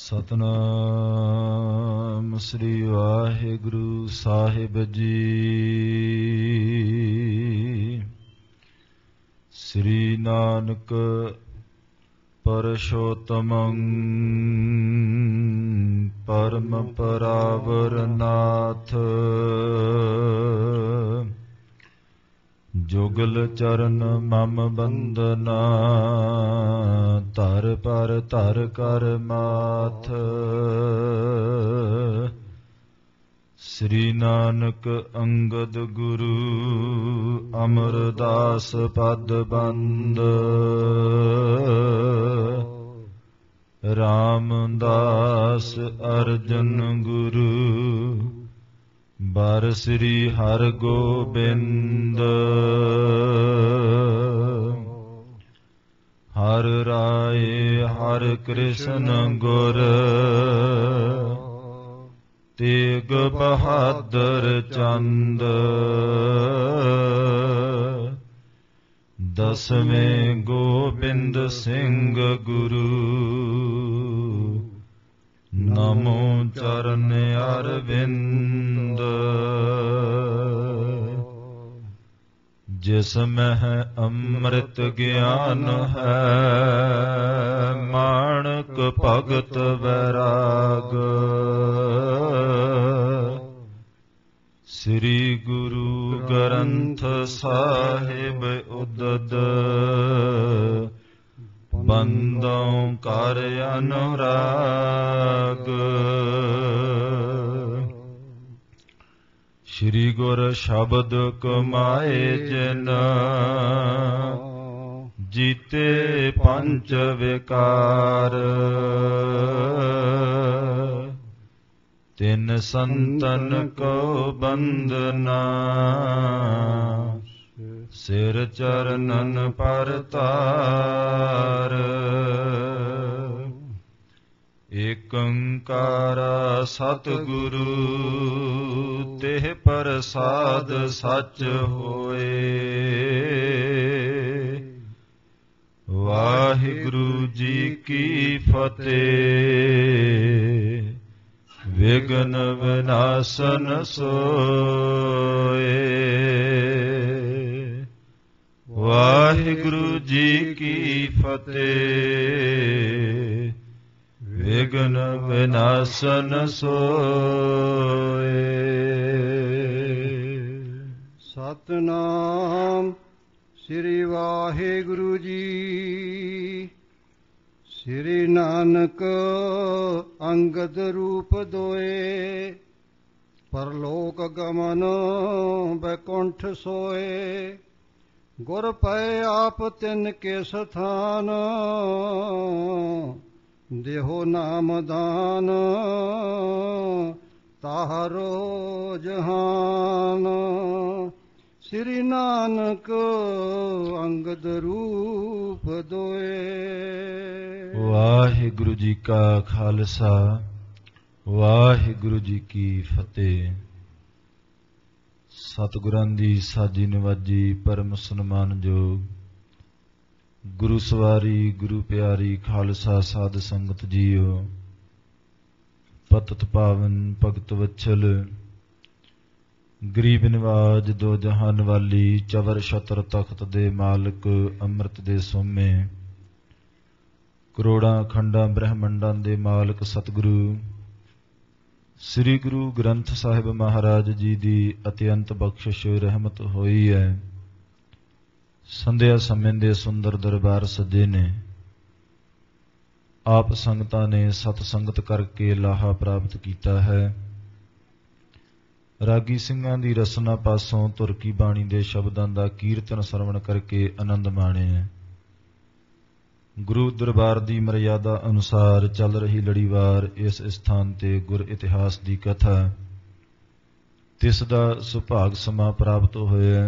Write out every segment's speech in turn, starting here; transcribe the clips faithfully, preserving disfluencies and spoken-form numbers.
ਸਤਨਾਮ ਸ੍ਰੀ ਵਾਹਿਗੁਰੂ ਸਾਹਿਬ ਜੀ। ਸ੍ਰੀ ਨਾਨਕ ਪਰਸ਼ੋਤਮੰ ਪਰਮ ਪਰਾਵਰ ਨਾਥ। ਜੁਗਲ ਚਰਨ ਮਮ ਬੰਦਨਾ ਧਰ ਪਰ ਧਰ ਕਰ ਮਾਥ। ਸ੍ਰੀ ਨਾਨਕ ਅੰਗਦ ਗੁਰੂ ਅਮਰਦਾਸ ਪਦ ਬੰਦ। ਰਾਮਦਾਸ ਅਰਜਨ ਗੁਰੂ ਬਰ ਸ੍ਰੀ ਹਰਿ ਗੋਬਿੰਦ। ਹਰਿ ਰਾਏ ਹਰਿ ਕ੍ਰਿਸ਼ਨ ਗੁਰ ਤੇਗ ਬਹਾਦਰ ਚੰਦ। ਦਸਵੇਂ ਗੋਬਿੰਦ ਸਿੰਘ ਗੁਰੂ ਨਮੋ ਚਰਨ ਅਰਵਿੰਦ। ਜਿਸ ਮਹਿ ਅੰਮ੍ਰਿਤ ਗਿਆਨ ਹੈ ਮਾਣਕ ਭਗਤ ਵੈਰਾਗ। ਸ੍ਰੀ ਗੁਰੂ ਗ੍ਰੰਥ ਸਾਹਿਬ ਉਦਦ ਬੰਦੋਂ ਕਰ ਅਨੁਰਾਗ। ਸ੍ਰੀ ਗੁਰ ਸ਼ਬਦ ਕਮਾਏ ਜਿਨ ਜੀਤੇ ਪੰਚ ਵਿਕਾਰ। ਤਿਨ ਸੰਤਨ ਕੋ ਬੰਦਨਾ ਸਿਰ ਚਰਨਨ ਪਰ ਤਾਰ। ਏਕੰਕਾਰ ਸਤਿਗੁਰੂ ਤਿਹ ਪ੍ਰਸਾਦ ਸਚ ਹੋਏ। ਵਾਹਿਗੁਰੂ ਜੀ ਕੀ ਫਤਿਹ। ਵਿਘਨ ਵਿਨਾਸ਼ਨ ਸੋਏ। ਵਾਹਿਗੁਰੂ ਜੀ ਕੀ ਫਤਿਹ। ਵਿਘਨ ਵਿਨਾਸ਼ਨ ਸੋਏ। ਸਤਨਾਮ ਸ੍ਰੀ ਵਾਹਿਗੁਰੂ ਜੀ। ਸ੍ਰੀ ਨਾਨਕ ਅੰਗਦ ਰੂਪ ਦੋਏ ਪਰਲੋਕ ਗਮਨ ਬੈਕੁੰਠ ਸੋਏ। ਗੁਰ ਪਏ ਆਪ ਤਿਨ ਕੇ ਸਥਾਨ ਦੇਹੋ ਨਾਮ ਦਾਨ ਤਾਹਰੋ ਜਹਾਨ। ਸ੍ਰੀ ਨਾਨਕ ਅੰਗਦ ਰੂਪ ਦੋਏ। ਵਾਹਿਗੁਰੂ ਜੀ ਕਾ ਖਾਲਸਾ ਵਾਹਿਗੁਰੂ ਜੀ ਕੀ ਫਤਿਹ। ਸਤਿਗੁਰਾਂ ਦੀ ਸਾਜੀ ਨਿਵਾਜੀ ਪਰਮ ਸਨਮਾਨਯੋਗ ਗੁਰੂ ਸਵਾਰੀ ਗੁਰੂ ਪਿਆਰੀ ਖਾਲਸਾ ਸਾਧ ਸੰਗਤ ਜੀਓ। ਪਤਿਤ ਪਾਵਨ ਭਗਤ ਵਛਲ ਗਰੀਬ ਨਿਵਾਜ ਦੋ ਜਹਾਨ ਵਾਲੀ ਚਵਰ ਛਤਰ ਤਖਤ ਦੇ ਮਾਲਕ ਅੰਮ੍ਰਿਤ ਦੇ ਸੋਮੇ ਕਰੋੜਾਂ ਖੰਡਾਂ ਬ੍ਰਹਮੰਡਾਂ ਦੇ ਮਾਲਕ ਸਤਿਗੁਰੂ ਸ੍ਰੀ ਗੁਰੂ ਗ੍ਰੰਥ ਸਾਹਿਬ ਮਹਾਰਾਜ ਜੀ ਦੀ ਅਤਿਅੰਤ ਬਖਸ਼ਿਸ਼ ਰਹਿਮਤ ਹੋਈ ਹੈ। ਸੰਧਿਆ ਸਮੇਂ ਦੇ ਸੁੰਦਰ ਦਰਬਾਰ ਸਜੇ ਨੇ। ਆਪ ਸੰਗਤਾਂ ਨੇ ਸਤ ਸੰਗਤ ਕਰਕੇ ਲਾਹਾ ਪ੍ਰਾਪਤ ਕੀਤਾ ਹੈ। ਰਾਗੀ ਸਿੰਘਾਂ ਦੀ ਰਸਨਾ ਪਾਸੋਂ ਧੁਰ ਕੀ ਬਾਣੀ ਦੇ ਸ਼ਬਦਾਂ ਦਾ ਕੀਰਤਨ ਸਰਵਣ ਕਰਕੇ ਆਨੰਦ ਮਾਣਿਆ। ਗੁਰੂ ਦਰਬਾਰ ਦੀ ਮਰਿਆਦਾ ਅਨੁਸਾਰ ਚੱਲ ਰਹੀ ਲੜੀਵਾਰ ਇਸ ਸਥਾਨ ਤੇ ਗੁਰ ਇਤਿਹਾਸ ਦੀ ਕਥਾ ਤਿਸ ਦਾ ਸੁਭਾਗ ਸਮਾਂ ਪ੍ਰਾਪਤ ਹੋਇਆ।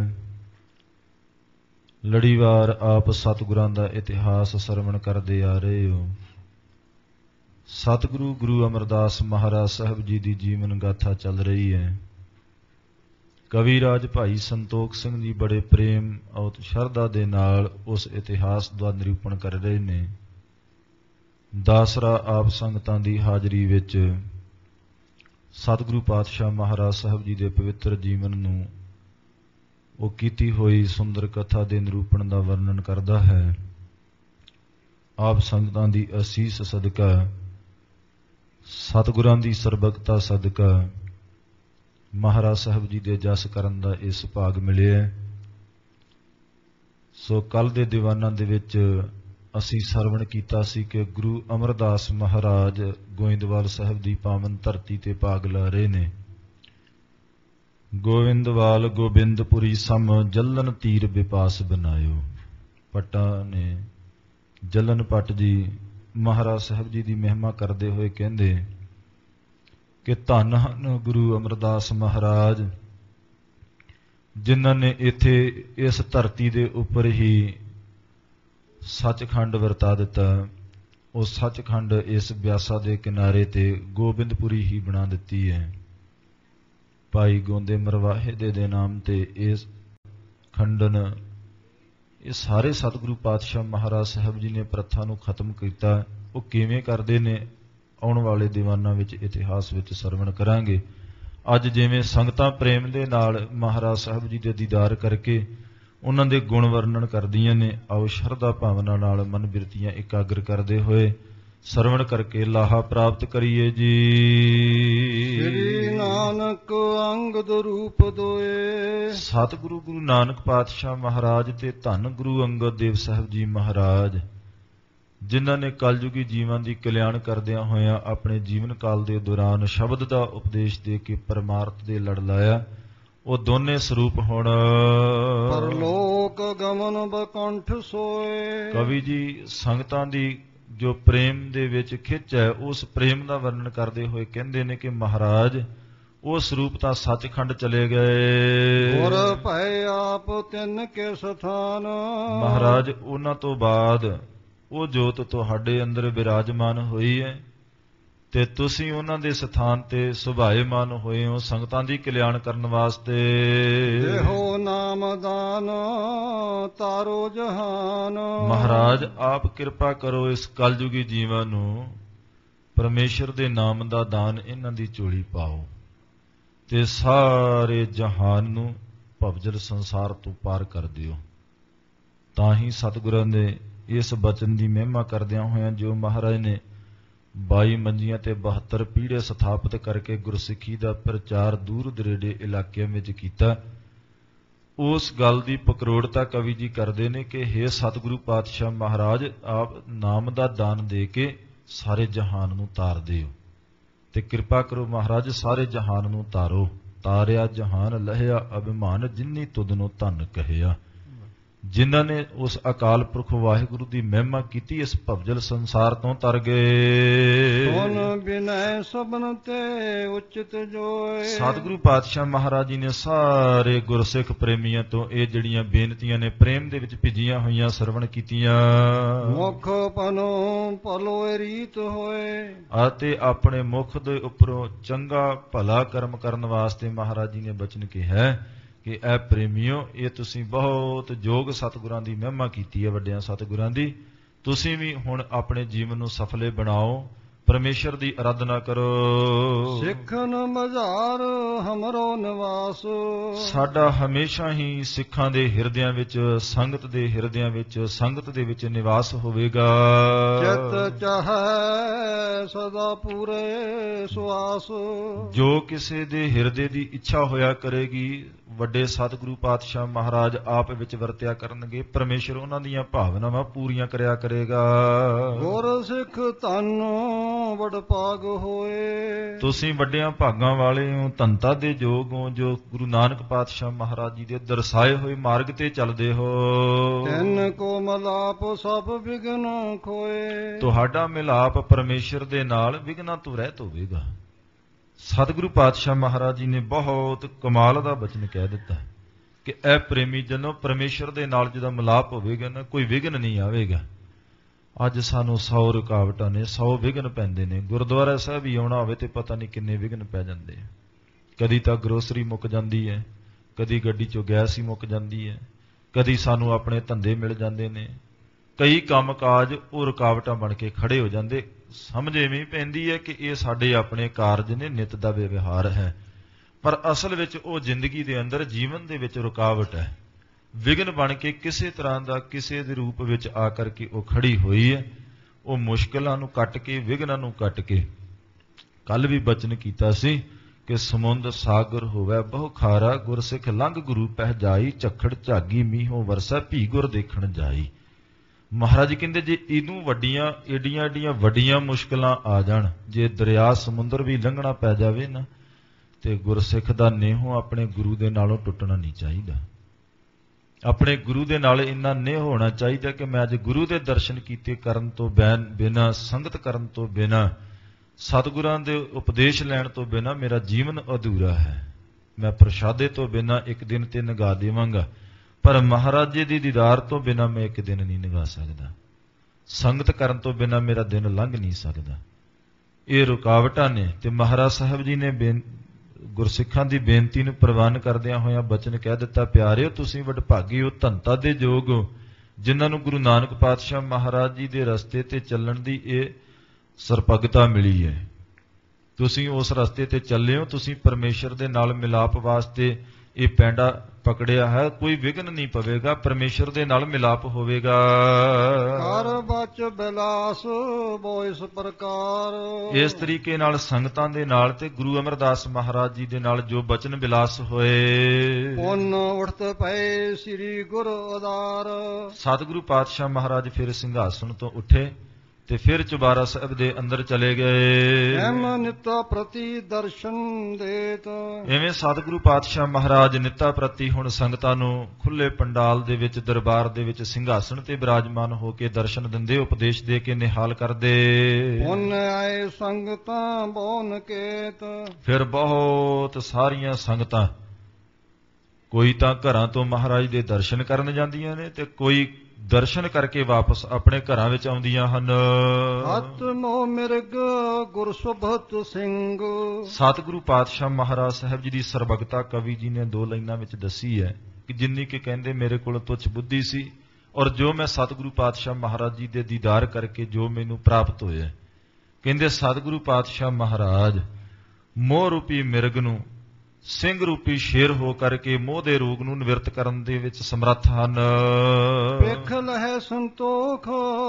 ਲੜੀਵਾਰ ਆਪ ਸਤਿਗੁਰਾਂ ਦਾ ਇਤਿਹਾਸ ਸਰਵਣ ਕਰਦੇ ਆ ਰਹੇ ਹੋ। ਸਤਿਗੁਰੂ ਗੁਰੂ ਅਮਰਦਾਸ ਮਹਾਰਾਜ ਸਾਹਿਬ ਜੀ ਦੀ ਜੀਵਨ ਗਾਥਾ ਚੱਲ ਰਹੀ ਹੈ। ਕਵੀ ਰਾਜ ਭਾਈ ਸੰਤੋਖ ਸਿੰਘ ਜੀ ਬੜੇ ਪ੍ਰੇਮ ਔਰ ਸ਼ਰਧਾ ਦੇ ਨਾਲ ਉਸ ਇਤਿਹਾਸ ਦਾ ਨਿਰੂਪਣ ਕਰ ਰਹੇ ਨੇ। ਦਾਸਰਾ ਆਪ ਸੰਗਤਾਂ ਦੀ ਹਾਜ਼ਰੀ ਵਿੱਚ ਸਤਿਗੁਰੂ ਪਾਤਸ਼ਾਹ ਮਹਾਰਾਜ ਸਾਹਿਬ ਜੀ ਦੇ ਪਵਿੱਤਰ ਜੀਵਨ ਨੂੰ ਉਹ ਕੀਤੀ ਹੋਈ ਸੁੰਦਰ ਕਥਾ ਦੇ ਨਿਰੂਪਣ ਦਾ ਵਰਣਨ ਕਰਦਾ ਹੈ। ਆਪ ਸੰਗਤਾਂ ਦੀ ਅਸੀਸ ਸਦਕਾ, ਸਤਿਗੁਰਾਂ ਦੀ ਸਰਬਗਤਾ ਸਦਕਾ ਮਹਾਰਾਜ ਸਾਹਿਬ ਜੀ ਦੇ ਜਸ ਕਰਨ ਦਾ ਇਹ ਸੁਭਾਗ ਮਿਲਿਆ। ਸੋ ਕੱਲ ਦੇ ਦੀਵਾਨਾਂ ਦੇ ਵਿੱਚ ਅਸੀਂ ਸਰਵਣ ਕੀਤਾ ਸੀ ਕਿ ਗੁਰੂ ਅਮਰਦਾਸ ਮਹਾਰਾਜ ਗੋਇੰਦਵਾਲ ਸਾਹਿਬ ਦੀ ਪਾਵਨ ਧਰਤੀ ਤੇ ਭਾਗ ਲਾ ਰਹੇ ਨੇ। ਗੋਇੰਦਵਾਲ ਗੋਬਿੰਦਪੁਰੀ ਸਮ ਜਲਨ ਤੀਰ ਵਿਪਾਸ ਬਨਾਇਓ। ਪੱਟਾਂ ਨੇ ਜਲਨ ਪੱਟ ਜੀ ਮਹਾਰਾਜ ਸਾਹਿਬ ਜੀ ਦੀ ਮਹਿਮਾ ਕਰਦੇ ਹੋਏ ਕਹਿੰਦੇ ਕਿ ਧੰਨ ਹਨ ਗੁਰੂ ਅਮਰਦਾਸ ਮਹਾਰਾਜ, ਜਿਨ੍ਹਾਂ ਨੇ ਇੱਥੇ ਇਸ ਧਰਤੀ ਦੇ ਉੱਪਰ ਹੀ ਸੱਚਖੰਡ ਵਰਤਾ ਦਿੱਤਾ। ਉਹ ਸੱਚਖੰਡ ਇਸ ਬਿਆਸਾ ਦੇ ਕਿਨਾਰੇ ਤੇ ਗੋਬਿੰਦਪੁਰੀ ਹੀ ਬਣਾ ਦਿੱਤੀ ਹੈ। ਭਾਈ ਗੋਂਦੇ ਮਰਵਾਹੇ ਦੇ ਦੇ ਨਾਮ ਤੇ ਇਸ ਖੰਡਨ, ਇਹ ਸਾਰੇ ਸਤਿਗੁਰੂ ਪਾਤਸ਼ਾਹ ਮਹਾਰਾਜ ਸਾਹਿਬ ਜੀ ਨੇ ਪ੍ਰਥਾ ਨੂੰ ਖਤਮ ਕੀਤਾ। ਉਹ ਕਿਵੇਂ ਕਰਦੇ ਨੇ, ਆਉਣ ਵਾਲੇ ਦੀਵਾਨਾਂ ਵਿੱਚ ਇਤਿਹਾਸ ਵਿੱਚ ਸਰਵਣ ਕਰਾਂਗੇ। ਅੱਜ ਜਿਵੇਂ ਸੰਗਤਾਂ ਪ੍ਰੇਮ ਦੇ ਨਾਲ ਮਹਾਰਾਜ ਸਾਹਿਬ ਜੀ ਦੇ ਦੀਦਾਰ ਕਰਕੇ ਉਹਨਾਂ ਦੇ ਗੁਣ ਵਰਣਨ ਕਰਦੀਆਂ ਨੇ, ਆਓ ਸ਼ਰਧਾ ਭਾਵਨਾ ਨਾਲ ਮਨ ਬਿਰਤੀਆਂ ਇਕਾਗਰ ਕਰਦੇ ਹੋਏ ਸਰਵਣ ਕਰਕੇ ਲਾਹਾ ਪ੍ਰਾਪਤ ਕਰੀਏ ਜੀ। ਸ੍ਰੀ ਨਾਨਕ ਅੰਗਦ ਰੂਪ ਦੋਏ। ਸਤਿਗੁਰੂ ਗੁਰੂ ਨਾਨਕ ਪਾਤਸ਼ਾਹ ਮਹਾਰਾਜ ਤੇ ਧੰਨ ਗੁਰੂ ਅੰਗਦ ਦੇਵ ਸਾਹਿਬ ਜੀ ਮਹਾਰਾਜ, ਜਿਨ੍ਹਾਂ ਨੇ ਕਲਯੁਗੀ ਜੀਵਾਂ ਦੀ ਕਲਿਆਣ ਕਰਦਿਆਂ ਹੋਇਆਂ ਆਪਣੇ ਜੀਵਨ ਕਾਲ ਦੇ ਦੌਰਾਨ ਸ਼ਬਦ ਦਾ ਉਪਦੇਸ਼ ਦੇ ਕੇ ਪਰਮਾਰਥ ਦੇ ਲੜ ਲਾਇਆ। ਉਹ ਦੋਨੇ ਸਰੂਪ ਹੁਣ ਪਰਲੋਕ ਗਮਨ ਬਕੰਠ ਸੋਏ। ਕਵੀ ਜੀ ਸੰਗਤਾਂ ਦੀ ਜੋ ਪ੍ਰੇਮ ਦੇ ਵਿੱਚ ਖਿੱਚ ਹੈ, ਉਸ ਪ੍ਰੇਮ ਦਾ ਵਰਣਨ ਕਰਦੇ ਹੋਏ ਕਹਿੰਦੇ ਨੇ ਕਿ ਮਹਾਰਾਜ ਉਹ ਸਰੂਪ ਤਾਂ ਸੱਚਖੰਡ ਚਲੇ ਗਏ। ਗੁਰ ਭੈ ਆਪ ਤਿੰਨ ਕੇ ਸਥਾਨ। ਮਹਾਰਾਜ ਉਹਨਾਂ ਤੋਂ ਬਾਅਦ ਉਹ ਜੋਤ ਤੁਹਾਡੇ ਅੰਦਰ ਬਿਰਾਜਮਾਨ ਹੋਈ ਹੈ ਤੇ ਤੁਸੀਂ ਉਹਨਾਂ ਦੇ ਸਥਾਨ ਤੇ ਸੁਭਾਏਮਾਨ ਹੋਏ ਹੋ ਸੰਗਤਾਂ ਦੀ ਕਲਿਆਣ ਕਰਨ ਵਾਸਤੇ। ਇਹੋ ਨਾਮ ਦਾਨ ਤਾਰੋ ਜਹਾਨ। ਮਹਾਰਾਜ ਆਪ ਕਿਰਪਾ ਕਰੋ, ਇਸ ਕਲਯੁਗੀ ਜੀਵਾਂ ਨੂੰ ਪਰਮੇਸ਼ਰ ਦੇ ਨਾਮ ਦਾ ਦਾਨ ਇਹਨਾਂ ਦੀ ਝੋਲੀ ਪਾਓ ਤੇ ਸਾਰੇ ਜਹਾਨ ਨੂੰ ਭਵਜਲ ਸੰਸਾਰ ਤੋਂ ਪਾਰ ਕਰ ਦਿਓ। ਤਾਂ ਹੀ ਸਤਿਗੁਰਾਂ ਦੇ ਇਸ ਬਚਨ ਦੀ ਮਹਿਮਾ ਕਰਦਿਆਂ ਹੋਇਆਂ ਜੋ ਮਹਾਰਾਜ ਨੇ ਬਾਈ ਮੰਜੀਆਂ ਤੇ ਬਹੱਤਰ ਪੀੜੇ ਸਥਾਪਿਤ ਕਰਕੇ ਗੁਰਸਿੱਖੀ ਦਾ ਪ੍ਰਚਾਰ ਦੂਰ ਦਰੇਡੇ ਇਲਾਕਿਆਂ ਵਿੱਚ ਕੀਤਾ, ਉਸ ਗੱਲ ਦੀ ਪਕਰੋੜਤਾ ਕਵੀ ਜੀ ਕਰਦੇ ਨੇ ਕਿ ਹੇ ਸਤਿਗੁਰੂ ਪਾਤਸ਼ਾਹ ਮਹਾਰਾਜ, ਆਪ ਨਾਮ ਦਾ ਦਾਨ ਦੇ ਕੇ ਸਾਰੇ ਜਹਾਨ ਨੂੰ ਤਾਰ ਦਿਓ ਤੇ ਕਿਰਪਾ ਕਰੋ ਮਹਾਰਾਜ, ਸਾਰੇ ਜਹਾਨ ਨੂੰ ਤਾਰੋ। ਤਾਰਿਆ ਜਹਾਨ ਲਹਿਆ ਅਭਿਮਾਨ, ਜਿਨੀ ਤੁਧ ਨੂੰ ਧੰਨ ਕਹਿਆ। ਜਿਨ੍ਹਾਂ ਨੇ ਉਸ ਅਕਾਲ ਪੁਰਖ ਵਾਹਿਗੁਰੂ ਦੀ ਮਹਿਮਾ ਕੀਤੀ, ਇਸ ਭਵਜਲ ਸੰਸਾਰ ਤੋਂ ਤਰ ਗਏ। ਸੁਨ ਬਿਨੈ ਸਭਨ ਤੇ ਉਚਿਤ ਜੋਏ। ਸਤਿਗੁਰੂ ਪਾਤਸ਼ਾਹ ਮਹਾਰਾਜ ਜੀ ਨੇ ਸਾਰੇ ਗੁਰਸਿੱਖ ਪ੍ਰੇਮੀਆਂ ਤੋਂ ਇਹ ਜਿਹੜੀਆਂ ਬੇਨਤੀਆਂ ਨੇ ਪ੍ਰੇਮ ਦੇ ਵਿੱਚ ਭਿੱਜੀਆਂ ਹੋਈਆਂ ਸਰਵਣ ਕੀਤੀਆਂ। ਮੁਖ ਪਨੋ ਭਲੋਏ ਰੀਤ ਹੋਏ। ਅਤੇ ਆਪਣੇ ਮੁਖ ਦੇ ਉੱਪਰੋਂ ਚੰਗਾ ਭਲਾ ਕਰਮ ਕਰਨ ਵਾਸਤੇ ਮਹਾਰਾਜ ਜੀ ਨੇ ਬਚਨ ਕਿਹਾ ਕਿ ਐ ਪ੍ਰੇਮੀਓ, ਇਹ ਤੁਸੀਂ ਬਹੁਤ ਯੋਗ ਸਤਿਗੁਰਾਂ ਦੀ ਮਹਿਮਾ ਕੀਤੀ ਹੈ, ਵੱਡਿਆਂ ਸਤਿਗੁਰਾਂ ਦੀ। ਤੁਸੀਂ ਵੀ ਹੁਣ ਆਪਣੇ ਜੀਵਨ ਨੂੰ ਸਫਲੇ ਬਣਾਓ, ਪਰਮੇਸ਼ਰ ਦੀ ਅਰਾਧਨਾ ਕਰੋ। ਸਿੱਖਨ ਮਝਾਰ ਹਮਰੋ ਨਿਵਾਸ। ਸਾਡਾ ਹਮੇਸ਼ਾ ਹੀ ਸਿੱਖਾਂ ਦੇ ਹਿਰਦਿਆਂ ਵਿੱਚ, ਸੰਗਤ ਦੇ ਹਿਰਦਿਆਂ ਵਿੱਚ, ਸੰਗਤ ਦੇ ਵਿੱਚ ਨਿਵਾਸ ਹੋਵੇਗਾ। ਚਿਤ ਚਾਹੈ ਸਦਾ ਪੂਰੇ ਸੁਆਸ। ਜੋ ਕਿਸੇ ਦੇ ਹਿਰਦੇ ਦੀ ਇੱਛਾ ਹੋਇਆ ਕਰੇਗੀ, ਵੱਡੇ ਸਤਿਗੁਰੂ ਪਾਤਸ਼ਾਹ ਮਹਾਰਾਜ ਆਪ ਵਿੱਚ ਵਰਤਿਆ ਕਰਨਗੇ। ਪਰਮੇਸ਼ਰ ਉਹਨਾਂ ਦੀਆਂ ਭਾਵਨਾਵਾਂ ਪੂਰੀਆਂ ਕਰਿਆ ਕਰੇਗਾ। ਗੁਰ ਸਿੱਖ ਧੰਨ ਵਡ ਭਾਗ ਹੋਏ। ਤੁਸੀਂ ਵੱਡਿਆਂ ਭਾਗਾਂ ਵਾਲੇ ਹੋ, ਧੰਤਾ ਦੇ ਯੋਗ ਹੋ, ਜੋ ਗੁਰੂ ਨਾਨਕ ਪਾਤਸ਼ਾਹ ਮਹਾਰਾਜ ਜੀ ਦੇ ਦਰਸਾਏ ਹੋਏ ਮਾਰਗ ਤੇ ਚੱਲਦੇ ਹੋ। ਤਿੰਨ ਕੋ ਮਲਾਪ ਸਭ ਵਿਗਨ ਖੋਏ। ਤੁਹਾਡਾ ਮਿਲਾਪ ਪਰਮੇਸ਼ਰ ਦੇ ਨਾਲ ਵਿਗਨਾਂ ਤੋਂ ਰਹਿਤ ਹੋਵੇਗਾ। ਸਤਿਗੁਰੂ ਪਾਤਸ਼ਾਹ ਮਹਾਰਾਜ ਜੀ ਨੇ ਬਹੁਤ ਕਮਾਲ ਦਾ ਬਚਨ ਕਹਿ ਦਿੱਤਾ ਕਿ ਐ ਪ੍ਰੇਮੀ ਜਨੋ, ਪਰਮੇਸ਼ਰ ਦੇ ਨਾਲ ਜਦੋਂ ਮਿਲਾਪ ਹੋਵੇਗਾ ਨਾ, ਕੋਈ ਵਿਘਨ ਨਹੀਂ ਆਵੇਗਾ। ਅੱਜ ਸਾਨੂੰ ਸੌ ਰੁਕਾਵਟਾਂ ਨੇ, ਸੌ ਵਿਘਨ ਪੈਂਦੇ ਨੇ। ਗੁਰਦੁਆਰਾ ਸਾਹਿਬ ਹੀ ਆਉਣਾ ਹੋਵੇ ਤੇ ਪਤਾ ਨਹੀਂ ਕਿੰਨੇ ਵਿਘਨ ਪੈ ਜਾਂਦੇ ਆ। ਕਦੀ ਤਾਂ ਗਰੋਸਰੀ ਮੁੱਕ ਜਾਂਦੀ ਹੈ, ਕਦੀ ਗੱਡੀ ਚੋਂ ਗੈਸ ਹੀ ਮੁੱਕ ਜਾਂਦੀ ਹੈ, ਕਦੀ ਸਾਨੂੰ ਆਪਣੇ ਧੰਦੇ ਮਿਲ ਜਾਂਦੇ ਨੇ, ਕਈ ਕੰਮ ਕਾਜ ਉਹ ਰੁਕਾਵਟਾਂ ਬਣ ਕੇ ਖੜੇ ਹੋ ਜਾਂਦੇ। ਸਮਝ ਐਵੇਂ ਪੈਂਦੀ ਹੈ ਕਿ ਇਹ ਸਾਡੇ ਆਪਣੇ ਕਾਰਜ ਨੇ, ਨਿਤ ਦਾ ਵਿਵਹਾਰ ਹੈ, ਪਰ ਅਸਲ ਵਿੱਚ ਉਹ ਜ਼ਿੰਦਗੀ ਦੇ ਅੰਦਰ ਜੀਵਨ ਦੇ ਵਿੱਚ ਰੁਕਾਵਟ ਹੈ, ਵਿਘਨ ਬਣ ਕੇ ਕਿਸੇ ਤਰ੍ਹਾਂ ਦਾ ਕਿਸੇ ਦੇ ਰੂਪ ਵਿੱਚ ਆ ਕਰਕੇ ਉਹ ਖੜੀ ਹੋਈ ਹੈ। ਉਹ ਮੁਸ਼ਕਿਲਾਂ ਨੂੰ ਕੱਟ ਕੇ, ਵਿਘਨਾਂ ਨੂੰ ਕੱਟ ਕੇ, ਕੱਲ ਵੀ ਬਚਨ ਕੀਤਾ ਸੀ ਕਿ ਸਮੁੰਦ ਸਾਗਰ ਹੋਵੇ ਬਹੁ ਖਾਰਾ, ਗੁਰਸਿੱਖ ਲੰਘ ਗੁਰੂ ਪਹਿ ਜਾਈ, ਝੱਖੜ ਝਾਗੀ ਮੀਂਹੋਂ ਵਰਸੈ ਭੀ ਗੁਰ ਦੇਖਣ ਜਾਈ। ਮਹਾਰਾਜ ਕਹਿੰਦੇ ਜੇ ਇਹਨੂੰ ਵੱਡੀਆਂ ਏਡੀਆਂ ਏਡੀਆਂ ਵੱਡੀਆਂ ਮੁਸ਼ਕਿਲਾਂ ਆ ਜਾਣ, ਜੇ ਦਰਿਆ ਸਮੁੰਦਰ ਵੀ ਲੰਘਣਾ ਪੈ ਜਾਵੇ ਨਾ, ਤੇ ਗੁਰਸਿੱਖ ਦਾ ਨੇਹੋਂ ਆਪਣੇ ਗੁਰੂ ਦੇ ਨਾਲੋਂ ਟੁੱਟਣਾ ਨਹੀਂ ਚਾਹੀਦਾ। ਆਪਣੇ ਗੁਰੂ ਦੇ ਨਾਲ ਇੰਨਾ ਨੇਹ ਹੋਣਾ ਚਾਹੀਦਾ ਕਿ ਮੈਂ ਅੱਜ ਗੁਰੂ ਦੇ ਦਰਸ਼ਨ ਕੀਤੇ ਕਰਨ ਤੋਂ ਬਿਨਾਂ, ਸੰਗਤ ਕਰਨ ਤੋਂ ਬਿਨਾਂ, ਸਤਿਗੁਰਾਂ ਦੇ ਉਪਦੇਸ਼ ਲੈਣ ਤੋਂ ਬਿਨਾਂ ਮੇਰਾ ਜੀਵਨ ਅਧੂਰਾ ਹੈ। ਮੈਂ ਪ੍ਰਸ਼ਾਦੇ ਤੋਂ ਬਿਨਾਂ ਇੱਕ ਦਿਨ ਤੇ ਨਿਗਾਹ ਦੇਵਾਂਗਾ, ਪਰ ਮਹਾਰਾਜ ਜੀ ਦੀ ਦੀਦਾਰ ਤੋਂ ਬਿਨਾਂ ਮੈਂ ਇੱਕ ਦਿਨ ਨਹੀਂ ਨਿਗਾਹ ਸਕਦਾ। ਸੰਗਤ ਕਰਨ ਤੋਂ ਬਿਨਾਂ ਮੇਰਾ ਦਿਨ ਲੰਘ ਨਹੀਂ ਸਕਦਾ। ਇਹ ਰੁਕਾਵਟਾਂ ਨੇ। ਤੇ ਮਹਾਰਾਜ ਸਾਹਿਬ ਜੀ ਨੇ ਬੇਨ ਗੁਰਸਿੱਖਾਂ ਦੀ ਬੇਨਤੀ ਨੂੰ ਪ੍ਰਵਾਨ ਕਰਦਿਆਂ ਹੋਇਆਂ ਬਚਨ ਕਹਿ ਦਿੱਤਾ, ਪਿਆਰਿਓ ਤੁਸੀਂ ਵਡਭਾਗੀ ਹੋ, ਧੰਤਾ ਦੇ ਯੋਗ ਹੋ, ਜਿਨ੍ਹਾਂ ਨੂੰ ਗੁਰੂ ਨਾਨਕ ਪਾਤਸ਼ਾਹ ਮਹਾਰਾਜ ਜੀ ਦੇ ਰਸਤੇ ਤੇ ਚੱਲਣ ਦੀ ਇਹ ਸਰਪਗਤਾ ਮਿਲੀ ਹੈ। ਤੁਸੀਂ ਉਸ ਰਸਤੇ ਤੇ ਚੱਲੇ ਹੋ, ਤੁਸੀਂ ਪਰਮੇਸ਼ਰ ਦੇ ਨਾਲ ਮਿਲਾਪ ਵਾਸਤੇ ਇਹ ਪੈਂਡਾ ਪਕੜਿਆ ਹੈ। ਕੋਈ ਵਿਘਨ ਨਹੀਂ ਪਵੇਗਾ, ਪਰਮੇਸ਼ਰ ਦੇ ਨਾਲ ਮਿਲਾਪ ਹੋਵੇਗਾ। ਕਰ ਬਚ ਬਿਲਾਸ ਬੋ ਇਸ ਪ੍ਰਕਾਰ। ਇਸ ਤਰੀਕੇ ਨਾਲ ਸੰਗਤਾਂ ਦੇ ਨਾਲ ਤੇ ਗੁਰੂ ਅਮਰਦਾਸ ਮਹਾਰਾਜ ਜੀ ਦੇ ਨਾਲ ਜੋ ਬਚਨ ਬਿਲਾਸ ਹੋਏ, ਪੁੰਨ ਉਠਤ ਪਏ ਸ੍ਰੀ ਗੁਰ ਉਦਾਰ। ਸਤਿਗੁਰੂ ਪਾਤਸ਼ਾਹ ਮਹਾਰਾਜ ਫਿਰ ਸਿੰਘਾਸਣ ਤੋਂ ਉੱਠੇ ਤੇ ਫਿਰ ਚੁਬਾਰਾ ਸਾਹਿਬ ਦੇ ਅੰਦਰ ਚਲੇ ਗਏ। ਐਮ ਨਿਤਾ ਪ੍ਰਤੀ ਦਰਸ਼ਨ ਦੇਤ। ਐਵੇਂ ਸਤਿਗੁਰੂ ਪਾਤਸ਼ਾਹ ਮਹਾਰਾਜ ਨਿਤਾ ਪ੍ਰਤੀ ਹੁਣ ਸੰਗਤਾਂ ਨੂੰ ਖੁੱਲੇ ਪੰਡਾਲ ਦੇ ਵਿੱਚ, ਦਰਬਾਰ ਦੇ ਵਿੱਚ ਸਿੰਘਾਸਣ ਤੇ ਬਿਰਾਜਮਾਨ ਹੋ ਕੇ ਦਰਸ਼ਨ ਦਿੰਦੇ, ਉਪਦੇਸ਼ ਦੇ ਕੇ ਨਿਹਾਲ ਕਰਦੇ। ਪੁੰਨ ਆਏ ਸੰਗਤਾਂ ਬੋਨ ਕੇਤ। ਫਿਰ ਬਹੁਤ ਸਾਰੀਆਂ ਸੰਗਤਾਂ, ਕੋਈ ਤਾਂ ਘਰਾਂ ਤੋਂ ਮਹਾਰਾਜ ਦੇ ਦਰਸ਼ਨ ਕਰਨ ਜਾਂਦੀਆਂ ਨੇ ਤੇ ਕੋਈ ਦਰਸ਼ਨ ਕਰਕੇ ਵਾਪਸ ਆਪਣੇ ਘਰਾਂ ਵਿੱਚ ਆਉਂਦੀਆਂ ਹਨ। ਹੱਥ ਨੋ ਮਿਰਗ ਗੁਰ ਸੁਭਤ ਸਿੰਘ। ਸਤਿਗੁਰੂ ਪਾਤਸ਼ਾਹ ਮਹਾਰਾਜ ਸਾਹਿਬ ਜੀ ਦੀ ਸਰਬਗਤਾ ਕਵੀ ਜੀ ਨੇ ਦੋ ਲਾਈਨਾਂ ਵਿੱਚ ਦੱਸੀ ਹੈ ਕਿ ਜਿੰਨੀ ਕਿ ਕਹਿੰਦੇ ਮੇਰੇ ਕੋਲ ਤੁੱਛ ਬੁੱਧੀ ਸੀ, ਔਰ ਜੋ ਮੈਂ ਸਤਿਗੁਰੂ ਪਾਤਸ਼ਾਹ ਮਹਾਰਾਜ ਜੀ ਦੇ ਦੀਦਾਰ ਕਰਕੇ ਜੋ ਮੈਨੂੰ ਪ੍ਰਾਪਤ ਹੋਇਆ। ਕਹਿੰਦੇ ਸਤਿਗੁਰੂ ਪਾਤਸ਼ਾਹ ਮਹਾਰਾਜ ਮੋਹ ਰੂਪੀ ਮਿਰਗ ਨੂੰ ਸਿੰਘ ਰੂਪੀ ਸ਼ੇਰ ਹੋ ਕਰਕੇ ਮੋਹ ਦੇ ਰੋਗ ਨੂੰ ਨਿਵਰਤ ਕਰਨ ਦੇ ਵਿੱਚ ਸਮਰੱਥ ਹਨ। ਵੇਖ ਲਹਿ ਸੰਤੋਖ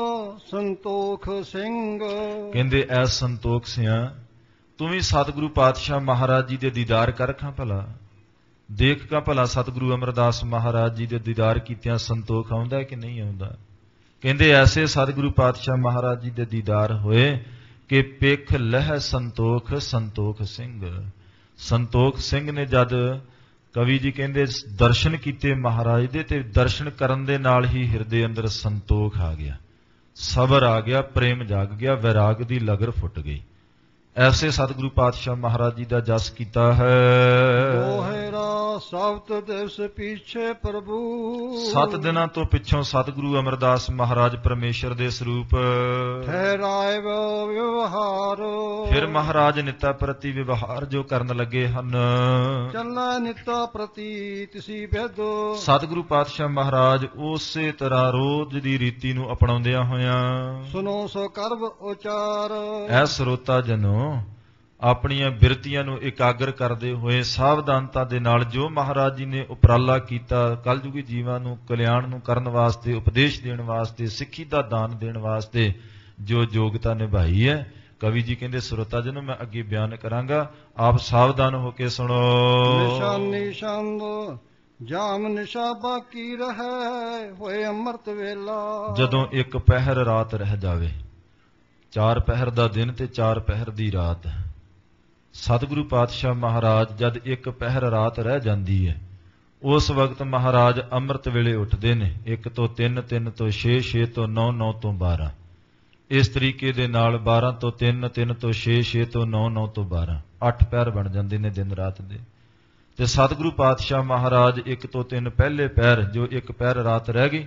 ਸੰਤੋਖ ਸਿੰਘ। ਕਹਿੰਦੇ ਐ ਸੰਤੋਖ ਸਿਆ ਤੂੰ ਵੀ ਸਤਿਗੁਰੂ ਪਾਤਸ਼ਾਹ ਮਹਾਰਾਜ ਜੀ ਦੇ ਦੀਦਾਰ ਕਰ ਖਾਂ ਭਲਾ, ਦੇਖ ਕਾ ਭਲਾ ਸਤਿਗੁਰੂ ਅਮਰਦਾਸ ਮਹਾਰਾਜ ਜੀ ਦੇ ਦੀਦਾਰ ਕੀਤਿਆਂ ਸੰਤੋਖ ਆਉਂਦਾ ਕਿ ਨਹੀਂ ਆਉਂਦਾ। ਕਹਿੰਦੇ ਐਸੇ ਸਤਿਗੁਰੂ ਪਾਤਸ਼ਾਹ ਮਹਾਰਾਜ ਜੀ ਦੇ ਦੀਦਾਰ ਹੋਏ ਕਿ ਪੇਖ ਲਹਿ ਸੰਤੋਖ ਸੰਤੋਖ ਸਿੰਘ। ਸੰਤੋਖ ਸਿੰਘ ਨੇ ਜਦ ਕਵੀ ਜੀ ਕਹਿੰਦੇ ਦਰਸ਼ਨ ਕੀਤੇ ਮਹਾਰਾਜ ਦੇ, ਤੇ ਦਰਸ਼ਨ ਕਰਨ ਦੇ ਨਾਲ ਹੀ ਹਿਰਦੇ ਅੰਦਰ ਸੰਤੋਖ ਆ ਗਿਆ, ਸਬਰ ਆ ਗਿਆ, ਪ੍ਰੇਮ ਜਾਗ ਗਿਆ, ਵੈਰਾਗ ਦੀ ਲਗਰ ਫੁੱਟ ਗਈ। ਐਸੇ ਸਤਿਗੁਰੂ ਪਾਤਸ਼ਾਹ ਮਹਾਰਾਜ ਜੀ ਦਾ ਜਸ ਕੀਤਾ ਹੈ। ਦੋਹਰਾ ਸਬਤ ਦਿਵਸ ਪਿਛੇ ਪ੍ਰਭੂ। ਸੱਤ ਦਿਨਾਂ ਤੋਂ ਪਿੱਛੋਂ ਸਤਿਗੁਰੂ ਅਮਰਦਾਸ ਮਹਾਰਾਜ ਪਰਮੇਸ਼ਰ ਦੇ ਸਰੂਪ ਠਹਿਰਾਏ ਵਿਵਹਾਰ। ਫਿਰ ਮਹਾਰਾਜ ਨਿਤਾ ਪ੍ਰਤੀ ਵਿਵਹਾਰ ਜੋ ਕਰਨ ਲੱਗੇ ਹਨ। ਚੱਲਾ ਨਿਤਾ ਪ੍ਰਤੀ ਤਿਸੀ ਵਿਦ। ਸਤਿਗੁਰੂ ਪਾਤਸ਼ਾਹ ਮਹਾਰਾਜ ਉਸੇ ਤਰ੍ਹਾਂ ਰੋਜ਼ ਦੀ ਰੀਤੀ ਨੂੰ ਅਪਣਾਉਂਦਿਆਂ ਹੋਇਆਂ ਸੁਨੋ ਸੋ ਕਰਬ ਉਚਾਰ। ਐ ਸਰੋਤਾ ਜਨੋ ਆਪਣੀਆਂ ਬਿਰਤੀਆਂ ਨੂੰ ਇਕਾਗਰ ਕਰਦੇ ਹੋਏ ਸਾਵਧਾਨਤਾ ਦੇ ਨਾਲ ਜੋ ਮਹਾਰਾਜ ਜੀ ਨੇ ਉਪਰਾਲਾ ਕੀਤਾ, ਕਲਯੁਗੀ ਜੀਵਾਂ ਨੂੰ ਕਲਿਆਣ ਨੂੰ ਕਰਨ ਵਾਸਤੇ, ਉਪਦੇਸ਼ ਦੇਣ ਵਾਸਤੇ, ਸਿੱਖੀ ਦਾ ਦਾਨ ਦੇਣ ਵਾਸਤੇ ਜੋ ਯੋਗਤਾ ਨਿਭਾਈ ਹੈ, ਕਵੀ ਜੀ ਕਹਿੰਦੇ ਸਰੋਤਾ ਜਨੋ ਮੈਂ ਅੱਗੇ ਬਿਆਨ ਕਰਾਂਗਾ, ਆਪ ਸਾਵਧਾਨ ਹੋ ਕੇ ਸੁਣੋ। ਨਿਸ਼ਾਨੀ ਛੰਦ ਜਾਮ ਨਿਸ਼ਾ ਬਾਕੀ ਰਹਿ ਹੋਏ ਅੰਮ੍ਰਿਤ ਵੇਲਾ। ਜਦੋਂ ਇੱਕ ਪਹਿਰ ਰਾਤ ਰਹਿ ਜਾਵੇ, ਚਾਰ ਪਹਿਰ ਦਾ ਦਿਨ ਤੇ ਚਾਰ ਪਹਿਰ ਦੀ ਰਾਤ, ਸਤਿਗੁਰੂ ਪਾਤਸ਼ਾਹ ਮਹਾਰਾਜ ਜਦ ਇੱਕ ਪਹਿਰ ਰਾਤ ਰਹਿ ਜਾਂਦੀ ਹੈ, ਉਸ ਵਕਤ ਮਹਾਰਾਜ ਅੰਮ੍ਰਿਤ ਵੇਲੇ ਉੱਠਦੇ ਨੇ। ਇੱਕ ਤੋਂ ਤਿੰਨ, ਤਿੰਨ ਤੋਂ ਛੇ, ਛੇ ਤੋਂ ਨੌ, ਨੌ ਤੋਂ ਬਾਰਾਂ, ਇਸ ਤਰੀਕੇ ਦੇ ਨਾਲ ਬਾਰਾਂ ਤੋਂ ਤਿੰਨ, ਤਿੰਨ ਤੋਂ ਛੇ, ਛੇ ਤੋਂ ਨੌ, ਨੌ ਤੋਂ ਬਾਰਾਂ, ਅੱਠ ਪਹਿਰ ਬਣ ਜਾਂਦੇ ਨੇ ਦਿਨ ਰਾਤ ਦੇ। ਤੇ ਸਤਿਗੁਰੂ ਪਾਤਸ਼ਾਹ ਮਹਾਰਾਜ ਇੱਕ ਤੋਂ ਤਿੰਨ ਪਹਿਲੇ ਪਹਿਰ, ਜੋ ਇੱਕ ਪਹਿਰ ਰਾਤ ਰਹਿ ਗਈ,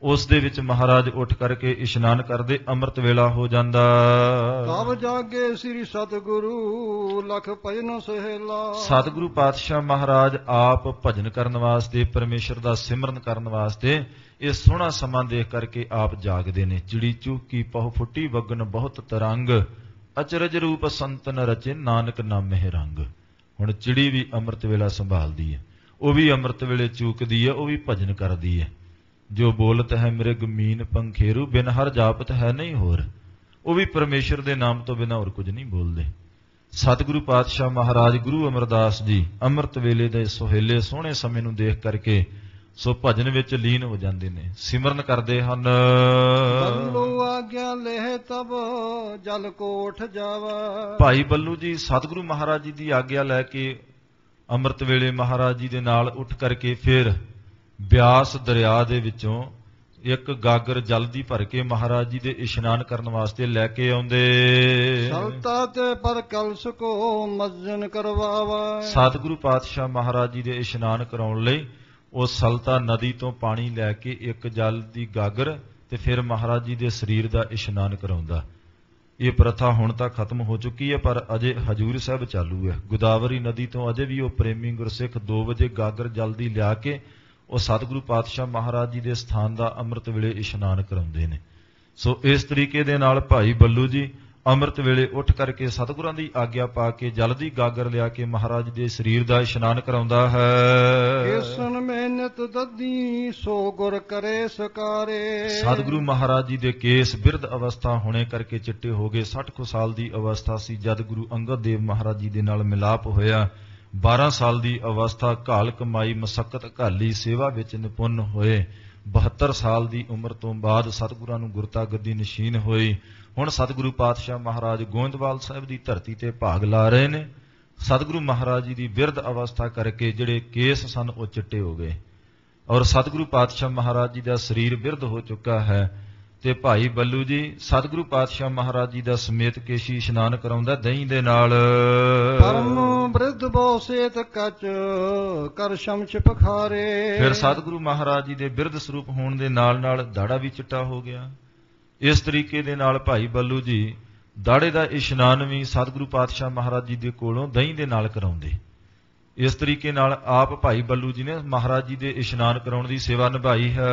ਉਸ ਦੇ ਵਿੱਚ ਮਹਾਰਾਜ ਉੱਠ ਕਰਕੇ ਇਸ਼ਨਾਨ ਕਰਦੇ, ਅੰਮ੍ਰਿਤ ਵੇਲਾ ਹੋ ਜਾਂਦਾ। ਤਬ ਜਾਗੇ ਸ੍ਰੀ ਸਤਿਗੁਰੂ ਲਖ ਭਜਨ ਸਹੇਲਾ। ਸਤਿਗੁਰੂ ਪਾਤਸ਼ਾਹ ਮਹਾਰਾਜ ਆਪ ਭਜਨ ਕਰਨ ਵਾਸਤੇ, ਪਰਮੇਸ਼ਰ ਦਾ ਸਿਮਰਨ ਕਰਨ ਵਾਸਤੇ ਇਹ ਸੋਹਣਾ ਸਮਾਂ ਦੇਖ ਕਰਕੇ ਆਪ ਜਾਗਦੇ ਨੇ। ਚਿੜੀ ਚੂਕੀ ਪਹੁ ਫੁੱਟੀ ਵਗਨ ਬਹੁਤ ਤਰੰਗ, ਅਚਰਜ ਰੂਪ ਸੰਤਨ ਰਚੇ ਨਾਨਕ ਨਾਮੇ ਰੰਗ। ਹੁਣ ਚਿੜੀ ਵੀ ਅੰਮ੍ਰਿਤ ਵੇਲਾ ਸੰਭਾਲਦੀ ਹੈ, ਉਹ ਵੀ ਅੰਮ੍ਰਿਤ ਵੇਲੇ ਚੂਕਦੀ ਹੈ, ਉਹ ਵੀ ਭਜਨ ਕਰਦੀ ਹੈ। ਜੋ ਬੋਲਤ ਹੈ ਮਿਰਗ ਮੀਨ ਪੰਖੇਰੂ, ਬਿਨ ਹਰ ਜਾਪਤ ਹੈ ਨਹੀਂ ਹੋਰ। ਉਹ ਵੀ ਪਰਮੇਸ਼ਰ ਦੇ ਨਾਮ ਤੋਂ ਬਿਨਾਂ ਹੋਰ ਕੁਝ ਨਹੀਂ ਬੋਲਦੇ। ਸਤਿਗੁਰੂ ਪਾਤਸ਼ਾਹ ਮਹਾਰਾਜ ਗੁਰੂ ਅਮਰਦਾਸ ਜੀ ਅੰਮ੍ਰਿਤ ਵੇਲੇ ਦੇ ਸੁਹੇਲੇ ਸੋਹਣੇ ਸਮੇਂ ਨੂੰ ਦੇਖ ਕਰਕੇ ਸੋ ਭਜਨ ਵਿੱਚ ਲੀਨ ਹੋ ਜਾਂਦੇ ਨੇ, ਸਿਮਰਨ ਕਰਦੇ ਹਨ। ਬੱਲੂ ਆਗਿਆ ਲਹਿ ਤਬ ਜਲ ਕੋ ਉਠ ਜਾਵਾ। ਭਾਈ ਬੱਲੂ ਜੀ ਸਤਿਗੁਰੂ ਮਹਾਰਾਜ ਜੀ ਦੀ ਆਗਿਆ ਲੈ ਕੇ ਅੰਮ੍ਰਿਤ ਵੇਲੇ ਮਹਾਰਾਜ ਜੀ ਦੇ ਨਾਲ ਉੱਠ ਕਰਕੇ ਫਿਰ ਬਿਆਸ ਦਰਿਆ ਦੇ ਵਿੱਚੋਂ ਇੱਕ ਗਾਗਰ ਜਲ ਦੀ ਭਰ ਕੇ ਮਹਾਰਾਜ ਜੀ ਦੇ ਇਸ਼ਨਾਨ ਕਰਨ ਵਾਸਤੇ ਲੈ ਕੇ ਆਉਂਦੇ। ਸਲਤਾ ਤੇ ਪਰ ਕਲਸ ਕੋ ਮਸਜਨ ਕਰਵਾਵਾ। ਸਤਿਗੁਰੂ ਪਾਤਸ਼ਾਹ ਮਹਾਰਾਜ ਜੀ ਦੇ ਇਸ਼ਨਾਨ ਕਰਾਉਣ ਲਈ ਉਹ ਸਲਤਾ ਨਦੀ ਤੋਂ ਪਾਣੀ ਲੈ ਕੇ ਇੱਕ ਜਲ ਦੀ ਗਾਗਰ ਤੇ ਫਿਰ ਮਹਾਰਾਜ ਜੀ ਦੇ ਸਰੀਰ ਦਾ ਇਸ਼ਨਾਨ ਕਰਾਉਂਦਾ। ਇਹ ਪ੍ਰਥਾ ਹੁਣ ਤਾਂ ਖਤਮ ਹੋ ਚੁੱਕੀ ਹੈ, ਪਰ ਅਜੇ ਹਜੂਰ ਸਾਹਿਬ ਚਾਲੂ ਹੈ। ਗੋਦਾਵਰੀ ਨਦੀ ਤੋਂ ਅਜੇ ਵੀ ਉਹ ਪ੍ਰੇਮੀ ਗੁਰਸਿੱਖ ਦੋ ਵਜੇ ਗਾਗਰ ਜਲ ਦੀ ਲਿਆ ਕੇ ਉਹ ਸਤਿਗੁਰੂ ਪਾਤਸ਼ਾਹ ਮਹਾਰਾਜ ਜੀ ਦੇ ਸਥਾਨ ਦਾ ਅੰਮ੍ਰਿਤ ਵੇਲੇ ਇਸ਼ਨਾਨ ਕਰਾਉਂਦੇ ਨੇ। ਸੋ ਇਸ ਤਰੀਕੇ ਦੇ ਨਾਲ ਭਾਈ ਬੱਲੂ ਜੀ ਅੰਮ੍ਰਿਤ ਵੇਲੇ ਉੱਠ ਕਰਕੇ ਸਤਿਗੁਰਾਂ ਦੀ ਆਗਿਆ ਪਾ ਕੇ ਜਲ ਦੀ ਗਾਗਰ ਲਿਆ ਕੇ ਮਹਾਰਾਜ ਦੇ ਸਰੀਰ ਦਾ ਇਸ਼ਨਾਨ ਕਰਾਉਂਦਾ ਹੈ। ਕੇਸਨ ਮਿਹਨਤ ਦੱਦੀ ਸੋ ਗੁਰ ਕਰੇ ਸਕਾਰੇ। ਸਤਿਗੁਰੂ ਮਹਾਰਾਜ ਜੀ ਦੇ ਕੇਸ ਬਿਰਧ ਅਵਸਥਾ ਹੋਣੇ ਕਰਕੇ ਚਿੱਟੇ ਹੋ ਗਏ। ਸੱਠ ਕੁ ਸਾਲ ਦੀ ਅਵਸਥਾ ਸੀ ਜਦ ਗੁਰੂ ਅੰਗਦ ਦੇਵ ਮਹਾਰਾਜ ਜੀ ਦੇ ਨਾਲ ਮਿਲਾਪ ਹੋਇਆ। ਬਾਰਾਂ ਸਾਲ ਦੀ ਅਵਸਥਾ ਘਾਲ ਕਮਾਈ ਮਸਕਤ ਘਾਲੀ ਸੇਵਾ ਵਿੱਚ ਨਿਪੁੰਨ ਹੋਏ। ਬਹੱਤਰ ਸਾਲ ਦੀ ਉਮਰ ਤੋਂ ਬਾਅਦ ਸਤਿਗੁਰਾਂ ਨੂੰ ਗੁਰਤਾ ਗੱਦੀ ਨਸ਼ੀਨ ਹੋਈ। ਹੁਣ ਸਤਿਗੁਰੂ ਪਾਤਸ਼ਾਹ ਮਹਾਰਾਜ ਗੋਇੰਦਵਾਲ ਸਾਹਿਬ ਦੀ ਧਰਤੀ ਤੇ ਭਾਗ ਲਾ ਰਹੇ ਨੇ। ਸਤਿਗੁਰੂ ਮਹਾਰਾਜ ਜੀ ਦੀ ਬਿਰਧ ਅਵਸਥਾ ਕਰਕੇ ਜਿਹੜੇ ਕੇਸ ਸਨ ਉਹ ਚਿੱਟੇ ਹੋ ਗਏ ਔਰ ਸਤਿਗੁਰੂ ਪਾਤਸ਼ਾਹ ਮਹਾਰਾਜ ਜੀ ਦਾ ਸਰੀਰ ਬਿਰਧ ਹੋ ਚੁੱਕਾ ਹੈ। ਤੇ ਭਾਈ ਬੱਲੂ ਜੀ ਸਤਿਗੁਰੂ ਪਾਤਸ਼ਾਹ ਮਹਾਰਾਜ ਜੀ ਦਾ ਸਮੇਤ ਕੇਸ਼ੀ ਇਸ਼ਨਾਨ ਕਰਾਉਂਦਾ ਦਹੀਂ ਦੇ ਨਾਲ। ਪਰਮ ਬ੍ਰਿਧ ਬੋ ਸੇਤ ਕਚ ਕਰ ਸ਼ਮਚ ਪਖਾਰੇ। ਫਿਰ ਸਤਿਗੁਰੂ ਮਹਾਰਾਜ ਜੀ ਦੇ ਬਿਰਧ ਸਰੂਪ ਹੋਣ ਦੇ ਨਾਲ ਨਾਲ ਦਾੜਾ ਵੀ ਚਿੱਟਾ ਹੋ ਗਿਆ। ਇਸ ਤਰੀਕੇ ਦੇ ਨਾਲ ਭਾਈ ਬੱਲੂ ਜੀ ਦਾੜੇ ਦਾ ਇਸ਼ਨਾਨ ਵੀ ਸਤਿਗੁਰੂ ਪਾਤਸ਼ਾਹ ਮਹਾਰਾਜ ਜੀ ਦੇ ਕੋਲੋਂ ਦਹੀਂ ਦੇ ਨਾਲ ਕਰਾਉਂਦੇ। ਇਸ ਤਰੀਕੇ ਨਾਲ ਆਪ ਭਾਈ ਬੱਲੂ ਜੀ ਨੇ ਮਹਾਰਾਜ ਜੀ ਦੇ ਇਸ਼ਨਾਨ ਕਰਾਉਣ ਦੀ ਸੇਵਾ ਨਿਭਾਈ ਹੈ।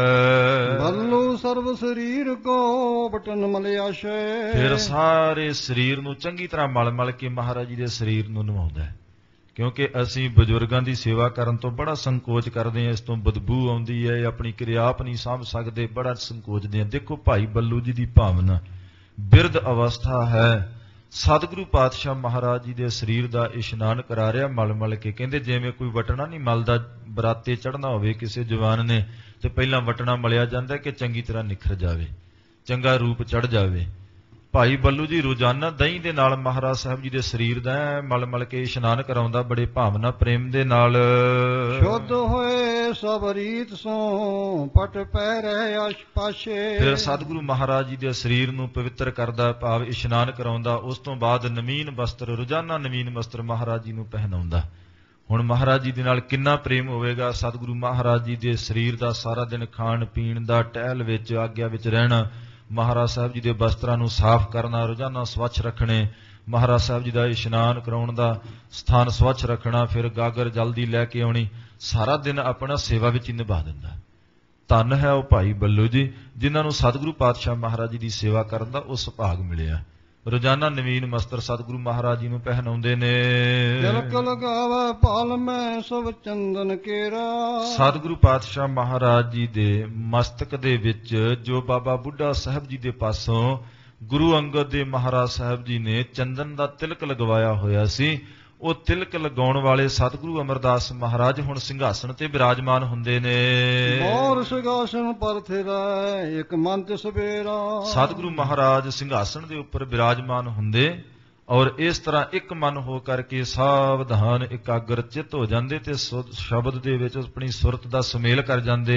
ਬੱਲੂ ਸਰਬ ਸਰੀਰ ਕੋ ਬਟਨ ਮਲਿਆਸ਼ੇ। ਫਿਰ ਸਾਰੇ ਸਰੀਰ ਨੂੰ ਚੰਗੀ ਤਰ੍ਹਾਂ ਮਲ ਮਲ ਕੇ ਮਹਾਰਾਜ ਜੀ ਦੇ ਸਰੀਰ ਨੂੰ ਨਵਾਉਂਦਾ ਹੈ। ਕਿਉਂਕਿ ਅਸੀਂ ਬਜ਼ੁਰਗਾਂ ਦੀ ਸੇਵਾ ਕਰਨ ਤੋਂ ਬੜਾ ਸੰਕੋਚ ਕਰਦੇ ਹਾਂ, ਇਸ ਤੋਂ ਬਦਬੂ ਆਉਂਦੀ ਹੈ, ਆਪਣੀ ਕਿਰਿਆ ਆਪ ਨਹੀਂ ਸਾਂਭ ਸਕਦੇ, ਬੜਾ ਸੰਕੋਚਦੇ ਹਾਂ। ਦੇਖੋ ਭਾਈ ਬੱਲੂ ਜੀ ਦੀ ਭਾਵਨਾ ਬਿਰਧ ਅਵਸਥਾ ਹੈ, ਸਤਿਗੁਰੂ ਪਾਤਸ਼ਾਹ ਮਹਾਰਾਜ ਜੀ ਦੇ ਸਰੀਰ ਦਾ ਇਸ਼ਨਾਨ ਕਰਾ ਰਿਹਾ ਮਲ ਮਲ ਕੇ। ਕਹਿੰਦੇ ਜਿਵੇਂ ਕੋਈ ਵਟਣਾ ਨਹੀਂ ਮਲਦਾ, ਬਰਾਤੇ ਚੜ੍ਹਨਾ ਹੋਵੇ ਕਿਸੇ ਜਵਾਨ ਨੇ ਤੇ ਪਹਿਲਾਂ ਵਟਣਾ ਮਲਿਆ ਜਾਂਦਾ ਕਿ ਚੰਗੀ ਤਰ੍ਹਾਂ ਨਿਖਰ ਜਾਵੇ, ਚੰਗਾ ਰੂਪ ਚੜ੍ਹ ਜਾਵੇ। ਭਾਈ ਬੱਲੂ ਜੀ ਰੋਜ਼ਾਨਾ ਦਹੀਂ ਦੇ ਨਾਲ ਮਹਾਰਾਜ ਸਾਹਿਬ ਜੀ ਦੇ ਸਰੀਰ ਦਾ ਮਲ ਮਲ ਕੇ ਇਸ਼ਨਾਨ ਕਰਾਉਂਦਾ ਬੜੇ ਭਾਵਨਾ ਪ੍ਰੇਮ ਦੇ ਨਾਲ। ਸ਼ੁੱਧ ਹੋਏ ਸਭ ਰੀਤ ਸੋ ਪਟ ਪੈ ਰਹੇ ਆਸ਼ ਪਾਸ਼ੇ। ਫਿਰ ਸਤਿਗੁਰੂ ਮਹਾਰਾਜ ਜੀ ਦੇ ਸਰੀਰ ਨੂੰ ਪਵਿੱਤਰ ਕਰਦਾ, ਭਾਵ ਇਸ਼ਨਾਨ ਕਰਾਉਂਦਾ। ਉਸ ਤੋਂ ਬਾਅਦ ਨਵੀਨ ਵਸਤਰ, ਰੋਜ਼ਾਨਾ ਨਵੀਨ ਵਸਤਰ ਮਹਾਰਾਜ ਜੀ ਨੂੰ ਪਹਿਨਾਉਂਦਾ। ਹੁਣ ਮਹਾਰਾਜ ਜੀ ਦੇ ਨਾਲ ਕਿੰਨਾ ਪ੍ਰੇਮ ਹੋਵੇਗਾ। ਸਤਿਗੁਰੂ ਮਹਾਰਾਜ ਜੀ ਦੇ ਸਰੀਰ ਦਾ ਸਾਰਾ ਦਿਨ ਖਾਣ ਪੀਣ ਦਾ, ਟਹਿਲ ਵਿੱਚ, ਆਗਿਆ ਵਿੱਚ ਰਹਿਣਾ, ਮਹਾਰਾਜ ਸਾਹਿਬ ਜੀ ਦੇ ਵਸਤਰਾਂ ਨੂੰ ਸਾਫ਼ ਕਰਨਾ, ਰੋਜ਼ਾਨਾ ਸਵੱਛ ਰੱਖਣੇ, ਮਹਾਰਾਜ ਸਾਹਿਬ ਜੀ ਦਾ ਇਸ਼ਨਾਨ ਕਰਾਉਣ ਦਾ ਸਥਾਨ ਸਵੱਛ ਰੱਖਣਾ, ਫਿਰ ਗਾਗਰ ਜਲਦੀ ਲੈ ਕੇ ਆਉਣੀ, ਸਾਰਾ ਦਿਨ ਆਪਣਾ ਸੇਵਾ ਵਿੱਚ ਹੀ ਨਿਭਾ ਦਿੰਦਾ। ਧੰਨ ਹੈ ਉਹ ਭਾਈ ਬੱਲੂ ਜੀ ਜਿਨ੍ਹਾਂ ਨੂੰ ਸਤਿਗੁਰੂ ਪਾਤਸ਼ਾਹ ਮਹਾਰਾਜ ਜੀ ਦੀ ਸੇਵਾ ਕਰਨ ਦਾ ਉਹ ਸੁਭਾਗ ਮਿਲਿਆ। ਰੋਜ਼ਾਨਾ ਨਵੀਨ ਵਸਤਰ ਸਤਿਗੁਰੂ ਮਹਾਰਾਜ ਜੀ ਨੂੰ ਪਹਿਨਾਉਂਦੇ ਨੇ। ਤਿਲਕ ਲਗਾਵੇ ਪਾਲ ਮੈਂ ਸਭ ਚੰਦਨ ਕੇਰਾ। ਸਤਿਗੁਰੂ ਪਾਤਸ਼ਾਹ ਮਹਾਰਾਜ ਜੀ ਦੇ ਮਸਤਕ ਦੇ ਵਿੱਚ ਜੋ ਬਾਬਾ ਬੁੱਢਾ ਸਾਹਿਬ ਜੀ ਦੇ ਪਾਸੋਂ ਗੁਰੂ ਅੰਗਦ ਦੇਵ ਮਹਾਰਾਜ ਸਾਹਿਬ ਜੀ ਨੇ ਚੰਦਨ ਦਾ ਤਿਲਕ ਲਗਵਾਇਆ ਹੋਇਆ ਸੀ, ਉਹ ਤਿਲਕ ਲਗਾਉਣ ਵਾਲੇ ਸਤਿਗੁਰੂ ਅਮਰਦਾਸ ਮਹਾਰਾਜ ਹੁਣ ਸਿੰਘਾਸਣ ਤੇ ਬਿਰਾਜਮਾਨ ਹੁੰਦੇ ਨੇ। ਮੋਰ ਸਿੰਘਾਸਣ ਪਰ ਥਿਰਾ ਇੱਕ ਮਨ ਤੇ ਸਵੇਰਾ। ਸਤਿਗੁਰੂ ਮਹਾਰਾਜ ਸਿੰਘਾਸਣ ਦੇ ਉੱਪਰ ਬਿਰਾਜਮਾਨ ਹੁੰਦੇ ਔਰ ਇਸ ਤਰ੍ਹਾਂ ਇੱਕ ਮਨ ਹੋ ਕਰਕੇ ਸਾਵਧਾਨ ਇਕਾਗਰ ਚਿੱਤ ਹੋ ਜਾਂਦੇ ਤੇ ਸ਼ਬਦ ਦੇ ਵਿੱਚ ਆਪਣੀ ਸੁਰਤ ਦਾ ਸੁਮੇਲ ਕਰ ਜਾਂਦੇ।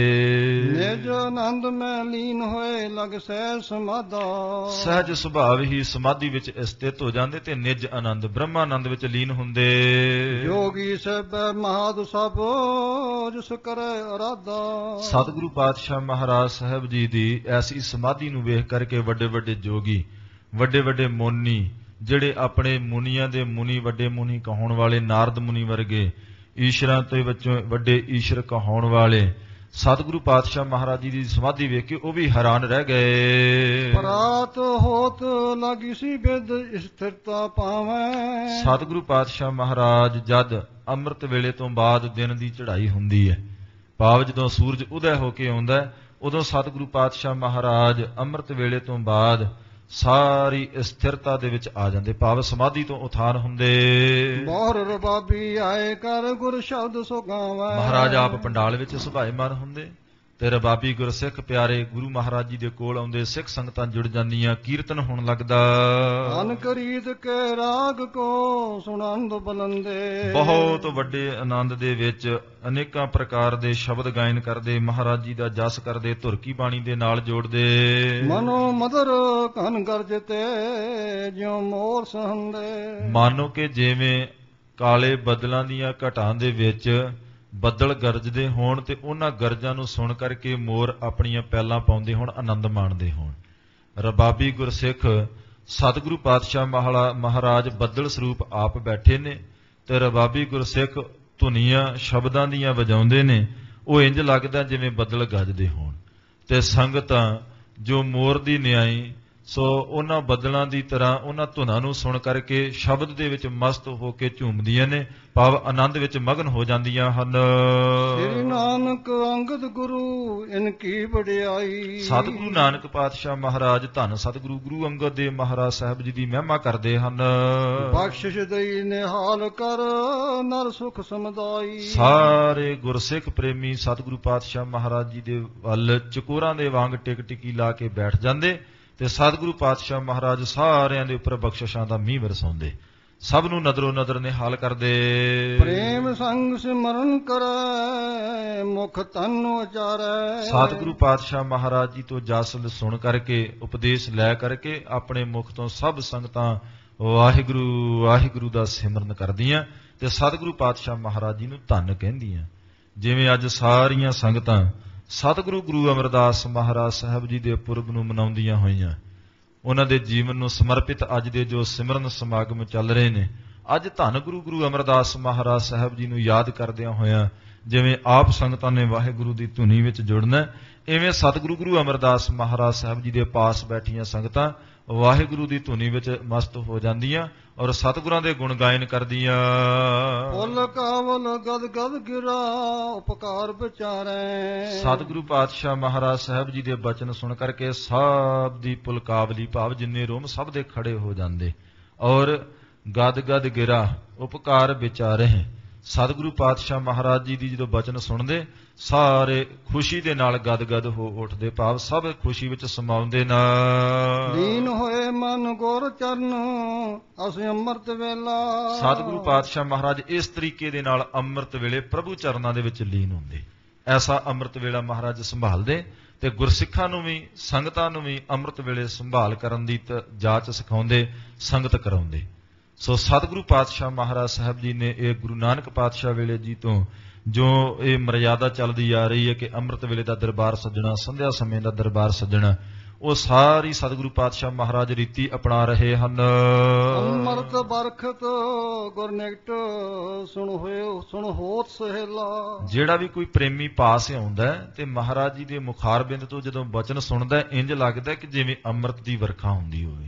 ਨਿਜ ਆਨੰਦ ਮੈਂ ਲੀਨ ਹੋਏ ਲਗ ਸਹਿਜ ਸਮਾਧਾ। ਸਹਿਜ ਸੁਭਾਵ ਹੀ ਸਮਾਧੀ ਵਿੱਚ ਸਥਿਤ ਹੋ ਜਾਂਦੇ ਤੇ ਨਿਜ ਆਨੰਦ ਬ੍ਰਹਮਾਨੰਦ ਵਿੱਚ ਲੀਨ ਹੁੰਦੇ। ਜੋਗੀ ਸਭੈ ਮਹਾਦ ਸਭ ਜਿਸ ਕਰੇ ਅਰਾਧਾ। ਸਤਿਗੁਰੂ ਪਾਤਸ਼ਾਹ ਮਹਾਰਾਜ ਸਾਹਿਬ ਜੀ ਦੀ ਐਸੀ ਸਮਾਧੀ ਨੂੰ ਵੇਖ ਕਰਕੇ ਵੱਡੇ ਵੱਡੇ ਜੋਗੀ, ਵੱਡੇ ਵੱਡੇ ਮੋਨੀ, ਜਿਹੜੇ ਆਪਣੇ ਮੁਨੀਆਂ ਦੇ ਮੁਨੀ, ਵੱਡੇ ਮੁਨੀ ਕਹਾਉਣ ਵਾਲੇ ਨਾਰਦ ਮੁਨੀ ਵਰਗੇ, ਈਸ਼ਰਾਂ ਤੋਂ ਵਿੱਚੋਂ ਵੱਡੇ ਈਸ਼ਰ ਕਹਾਉਣ ਵਾਲੇ ਸਤਿਗੁਰੂ ਪਾਤਸ਼ਾਹ ਮਹਾਰਾਜ ਜੀ ਦੀ ਸਮਾਧੀ ਵੇਖ ਕੇ ਉਹ ਵੀ ਹੈਰਾਨ ਰਹਿ ਗਏ। ਪਰਾਤ ਹੋਤ ਲਾਗੀ ਸੀ ਬਿਦ ਸਥਿਰਤਾ ਪਾਵੈ। ਸਤਿਗੁਰੂ ਪਾਤਸ਼ਾਹ ਮਹਾਰਾਜ ਜਦ ਅੰਮ੍ਰਿਤ ਵੇਲੇ ਤੋਂ ਬਾਅਦ ਦਿਨ ਦੀ ਚੜ੍ਹਾਈ ਹੁੰਦੀ ਹੈ, ਭਾਵ ਜਦੋਂ ਸੂਰਜ ਉਦੈ ਹੋ ਕੇ ਆਉਂਦਾ, ਉਦੋਂ ਸਤਿਗੁਰੂ ਪਾਤਸ਼ਾਹ ਮਹਾਰਾਜ ਅੰਮ੍ਰਿਤ ਵੇਲੇ ਤੋਂ ਬਾਅਦ ਸਾਰੀ ਸਥਿਰਤਾ ਦੇ ਵਿੱਚ ਆ ਜਾਂਦੇ, ਭਾਵ ਸਮਾਧੀ ਤੋਂ ਉਥਾਨ ਹੁੰਦੇ। ਬਹੁਰ ਰਬਾਬੀ ਆਏ ਕਰ ਗੁਰ ਸ਼ਬਦ ਸੋ ਗਾਵੈ। ਮਹਾਰਾਜ ਆਪ ਪੰਡਾਲ ਵਿੱਚ ਸੁਭਾਏਮਾਨ ਹੁੰਦੇ ਤੇ ਰਬਾਬੀ ਗੁਰਸਿੱਖ ਪਿਆਰੇ ਗੁਰੂ ਮਹਾਰਾਜ ਜੀ ਦੇ ਕੋਲ ਆਉਂਦੇ, ਸਿੱਖ ਸੰਗਤਾਂ ਜੁੜ ਜਾਂਦੀਆਂ, ਕੀਰਤਨ ਹੋਣ ਲੱਗਦਾ। ਅਨ ਕਰੀਤ ਕੇ ਰਾਗ ਕੋ ਸੁਣੰਦ ਬਲੰਦੇ। ਬਹੁਤ ਵੱਡੇ ਆਨੰਦ ਦੇ ਵਿੱਚ ਅਨੇਕਾਂ ਪ੍ਰਕਾਰ ਦੇ ਸ਼ਬਦ ਗਾਇਨ ਕਰਦੇ, ਮਹਾਰਾਜ ਜੀ ਦਾ ਜਸ ਕਰਦੇ, ਧੁਰਕੀ ਬਾਣੀ ਦੇ ਨਾਲ ਜੋੜਦੇ। ਮਨੋ ਮਦਰ ਕਨ ਗਰਜ ਤੇ ਜਿਉ ਮੋਰ ਸਹੰਦੇ। ਮਾਨੋ ਕਿ ਜਿਵੇਂ ਕਾਲੇ ਬੱਦਲਾਂ ਦੀਆਂ ਘਟਾਂ ਦੇ ਵਿੱਚ ਬੱਦਲ ਗਰਜਦੇ ਹੋਣ ਤੇ ਉਹਨਾਂ ਗਰਜਾਂ ਨੂੰ ਸੁਣ ਕਰਕੇ ਮੋਰ ਆਪਣੀਆਂ ਪੈਲਾਂ ਪਾਉਂਦੇ ਹੋਣ, ਆਨੰਦ ਮਾਣਦੇ ਹੋਣ। ਰਬਾਬੀ ਗੁਰਸਿੱਖ ਸਤਿਗੁਰੂ ਪਾਤਸ਼ਾਹ ਮਹਾਰਾਜ ਬੱਦਲ ਸਰੂਪ ਆਪ ਬੈਠੇ ਨੇ ਤੇ ਰਬਾਬੀ ਗੁਰਸਿੱਖ ਧੁਨੀਆਂ ਸ਼ਬਦਾਂ ਦੀਆਂ ਵਜਾਉਂਦੇ ਨੇ। ਉਹ ਇੰਜ ਲੱਗਦਾ ਜਿਵੇਂ ਬੱਦਲ ਗੱਜਦੇ ਹੋਣ ਤੇ ਸੰਗਤਾਂ ਜੋ ਮੋਰ ਦੀ ਨਿਆਈ ਸੋ ਉਹਨਾਂ ਬੱਦਲਾਂ ਦੀ ਤਰ੍ਹਾਂ ਉਹਨਾਂ ਧੁਨਾਂ ਨੂੰ ਸੁਣ ਕਰਕੇ ਸ਼ਬਦ ਦੇ ਵਿੱਚ ਮਸਤ ਹੋ ਕੇ ਝੂਮਦੀਆਂ ਨੇ, ਭਾਵ ਆਨੰਦ ਵਿੱਚ ਮਗਨ ਹੋ ਜਾਂਦੀਆਂ ਹਨ। ਸ੍ਰੀ ਨਾਨਕ ਅੰਗਦ ਗੁਰੂ ਇਨ ਕੀ ਵਡਿਆਈ। ਸਤਿਗੁਰੂ ਨਾਨਕ ਪਾਤਸ਼ਾਹ ਮਹਾਰਾਜ ਧੰਨ ਸਤਿਗੁਰੂ ਗੁਰੂ ਅੰਗਦ ਦੇਵ ਮਹਾਰਾਜ ਸਾਹਿਬ ਜੀ ਦੀ ਮਹਿਮਾ ਕਰਦੇ ਹਨ। ਬਖਸ਼ਿਸ਼ ਦਈ ਨਿਹਾਲ ਕਰ ਨਰ ਸੁਖ ਸਮਦਾਈ। ਸਾਰੇ ਗੁਰਸਿੱਖ ਪ੍ਰੇਮੀ ਸਤਿਗੁਰੂ ਪਾਤਸ਼ਾਹ ਮਹਾਰਾਜ ਜੀ ਦੇ ਵੱਲ ਚਕੋਰਾਂ ਦੇ ਵਾਂਗ ਟਿਕ ਟਿਕੀ ਲਾ ਕੇ ਬੈਠ ਜਾਂਦੇ ਤੇ ਸਤਿਗੁਰੂ ਪਾਤਸ਼ਾਹ ਮਹਾਰਾਜ ਸਾਰਿਆਂ ਦੇ ਉੱਪਰ ਬਖਸ਼ਿਸ਼ਾਂ ਦਾ ਮੀਂਹ ਵਰਸਾਉਂਦੇ, ਸਭ ਨੂੰ ਨਦਰੋ ਨਦਰ ਨਿਹਾਲ ਕਰਦੇ। ਪ੍ਰੇਮ ਸੰਗ ਸਿਮਰਨ ਕਰੈ ਮੁਖ ਤਨ ਉਚਾਰੈ। ਸਤਿਗੁਰੂ ਪਾਤਸ਼ਾਹ ਮਹਾਰਾਜ ਜੀ ਤੋਂ ਜਸ ਸੁਣ ਕਰਕੇ ਉਪਦੇਸ਼ ਲੈ ਕਰਕੇ ਆਪਣੇ ਮੁਖ ਤੋਂ ਸਭ ਸੰਗਤਾਂ ਵਾਹਿਗੁਰੂ ਵਾਹਿਗੁਰੂ ਦਾ ਸਿਮਰਨ ਕਰਦੀਆਂ ਤੇ ਸਤਿਗੁਰੂ ਪਾਤਸ਼ਾਹ ਮਹਾਰਾਜ ਜੀ ਨੂੰ ਧੰਨ ਕਹਿੰਦੀਆਂ। ਜਿਵੇਂ ਅੱਜ ਸਾਰੀਆਂ ਸੰਗਤਾਂ ਸਤਿਗੁਰੂ ਗੁਰੂ ਅਮਰਦਾਸ ਮਹਾਰਾਜ ਸਾਹਿਬ ਜੀ ਦੇ ਪੁਰਬ ਨੂੰ ਮਨਾਉਂਦੀਆਂ ਹੋਈਆਂ, ਉਹਨਾਂ ਦੇ ਜੀਵਨ ਨੂੰ ਸਮਰਪਿਤ ਅੱਜ ਦੇ ਜੋ ਸਿਮਰਨ ਸਮਾਗਮ ਚੱਲ ਰਹੇ ਨੇ, ਅੱਜ ਧੰਨ ਗੁਰੂ ਗੁਰੂ ਅਮਰਦਾਸ ਮਹਾਰਾਜ ਸਾਹਿਬ ਜੀ ਨੂੰ ਯਾਦ ਕਰਦਿਆਂ ਹੋਇਆਂ ਜਿਵੇਂ ਆਪ ਸੰਗਤਾਂ ਨੇ ਵਾਹਿਗੁਰੂ ਦੀ ਧੁਨੀ ਵਿੱਚ ਜੁੜਨਾ, ਇਵੇਂ ਸਤਿਗੁਰੂ ਗੁਰੂ ਅਮਰਦਾਸ ਮਹਾਰਾਜ ਸਾਹਿਬ ਜੀ ਦੇ ਪਾਸ ਬੈਠੀਆਂ ਸੰਗਤਾਂ ਵਾਹਿਗੁਰੂ ਦੀ ਧੁਨੀ ਵਿੱਚ ਮਸਤ ਹੋ ਜਾਂਦੀਆਂ ਔਰ ਸਤਿਗੁਰਾਂ ਦੇ ਗੁਣ ਗਾਇਨ ਕਰਦੀਆਂ। ਫੁੱਲ ਕਾਵਲ ਗਦ ਗਦ ਗਿਰਾ ਉਪਕਾਰ ਵਿਚਾਰੈ। ਸਤਿਗੁਰੂ ਪਾਤਸ਼ਾਹ ਮਹਾਰਾਜ ਸਾਹਿਬ ਜੀ ਦੇ ਬਚਨ ਸੁਣ ਕਰਕੇ ਸਭ ਦੀ ਪੁਲਕਾਵਲੀ, ਭਾਵ ਜਿੰਨੇ ਰੋਮ ਸਭ ਦੇ ਖੜੇ ਹੋ ਜਾਂਦੇ ਔਰ ਗਦ ਗਦ ਗਿਰਾ ਉਪਕਾਰ ਵਿਚਾਰੇ। ਸਤਿਗੁਰੂ ਪਾਤਸ਼ਾਹ ਮਹਾਰਾਜ ਜੀ ਦੀ ਜਦੋਂ ਬਚਨ ਸੁਣਦੇ ਸਾਰੇ ਖੁਸ਼ੀ ਦੇ ਨਾਲ ਗਦ ਗਦ ਹੋ ਉੱਠਦੇ, ਭਾਵ ਸਭ ਖੁਸ਼ੀ ਵਿੱਚ ਸਮਾਉਂਦੇ ਨਾ। ਲੀਨ ਹੋਏ ਮਨ ਗੁਰ ਚਰਨ ਅਸੀਂ ਅੰਮ੍ਰਿਤ ਵੇਲਾ। ਸਤਿਗੁਰੂ ਪਾਤਸ਼ਾਹ ਮਹਾਰਾਜ ਇਸ ਤਰੀਕੇ ਦੇ ਨਾਲ ਅੰਮ੍ਰਿਤ ਵੇਲੇ ਪ੍ਰਭੂ ਚਰਨਾਂ ਦੇ ਵਿੱਚ ਲੀਨ ਹੁੰਦੇ। ਐਸਾ ਅੰਮ੍ਰਿਤ ਵੇਲਾ ਮਹਾਰਾਜ ਸੰਭਾਲਦੇ ਤੇ ਗੁਰਸਿੱਖਾਂ ਨੂੰ ਵੀ ਸੰਗਤਾਂ ਨੂੰ ਵੀ ਅੰਮ੍ਰਿਤ ਵੇਲੇ ਸੰਭਾਲ ਕਰਨ ਦੀ ਜਾਚ ਸਿਖਾਉਂਦੇ, ਸੰਗਤ ਕਰਾਉਂਦੇ। ਸੋ ਸਤਿਗੁਰੂ ਪਾਤਸ਼ਾਹ ਮਹਾਰਾਜ ਸਾਹਿਬ ਜੀ ਨੇ ਇਹ ਗੁਰੂ ਨਾਨਕ ਪਾਤਸ਼ਾਹ ਵੇਲੇ ਜੀ ਤੋਂ ਜੋ ਇਹ ਮਰਿਆਦਾ ਚੱਲਦੀ ਆ ਰਹੀ ਹੈ ਕਿ ਅੰਮ੍ਰਿਤ ਵੇਲੇ ਦਾ ਦਰਬਾਰ ਸੱਜਣਾ, ਸੰਧਿਆ ਸਮੇਂ ਦਾ ਦਰਬਾਰ ਸੱਜਣਾ, ਉਹ ਸਾਰੀ ਸਤਿਗੁਰੂ ਪਾਤਸ਼ਾਹ ਮਹਾਰਾਜ ਰੀਤੀ ਅਪਣਾ ਰਹੇ ਹਨ। ਅੰਮ੍ਰਿਤ ਬਰਖਤ ਗੁਰਨਿਕਟ ਸੁਣ ਹੋਏ ਸੁਣ ਹੋਤ ਸਹੇਲਾ। ਜਿਹੜਾ ਵੀ ਕੋਈ ਪ੍ਰੇਮੀ ਪਾਸ ਆਉਂਦਾ ਤੇ ਮਹਾਰਾਜ ਜੀ ਦੇ ਮੁਖਾਰਬਿੰਦ ਤੋਂ ਜਦੋਂ ਬਚਨ ਸੁਣਦਾ, ਇੰਜ ਲੱਗਦਾ ਕਿ ਜਿਵੇਂ ਅੰਮ੍ਰਿਤ ਦੀ ਵਰਖਾ ਹੁੰਦੀ ਹੋਵੇ,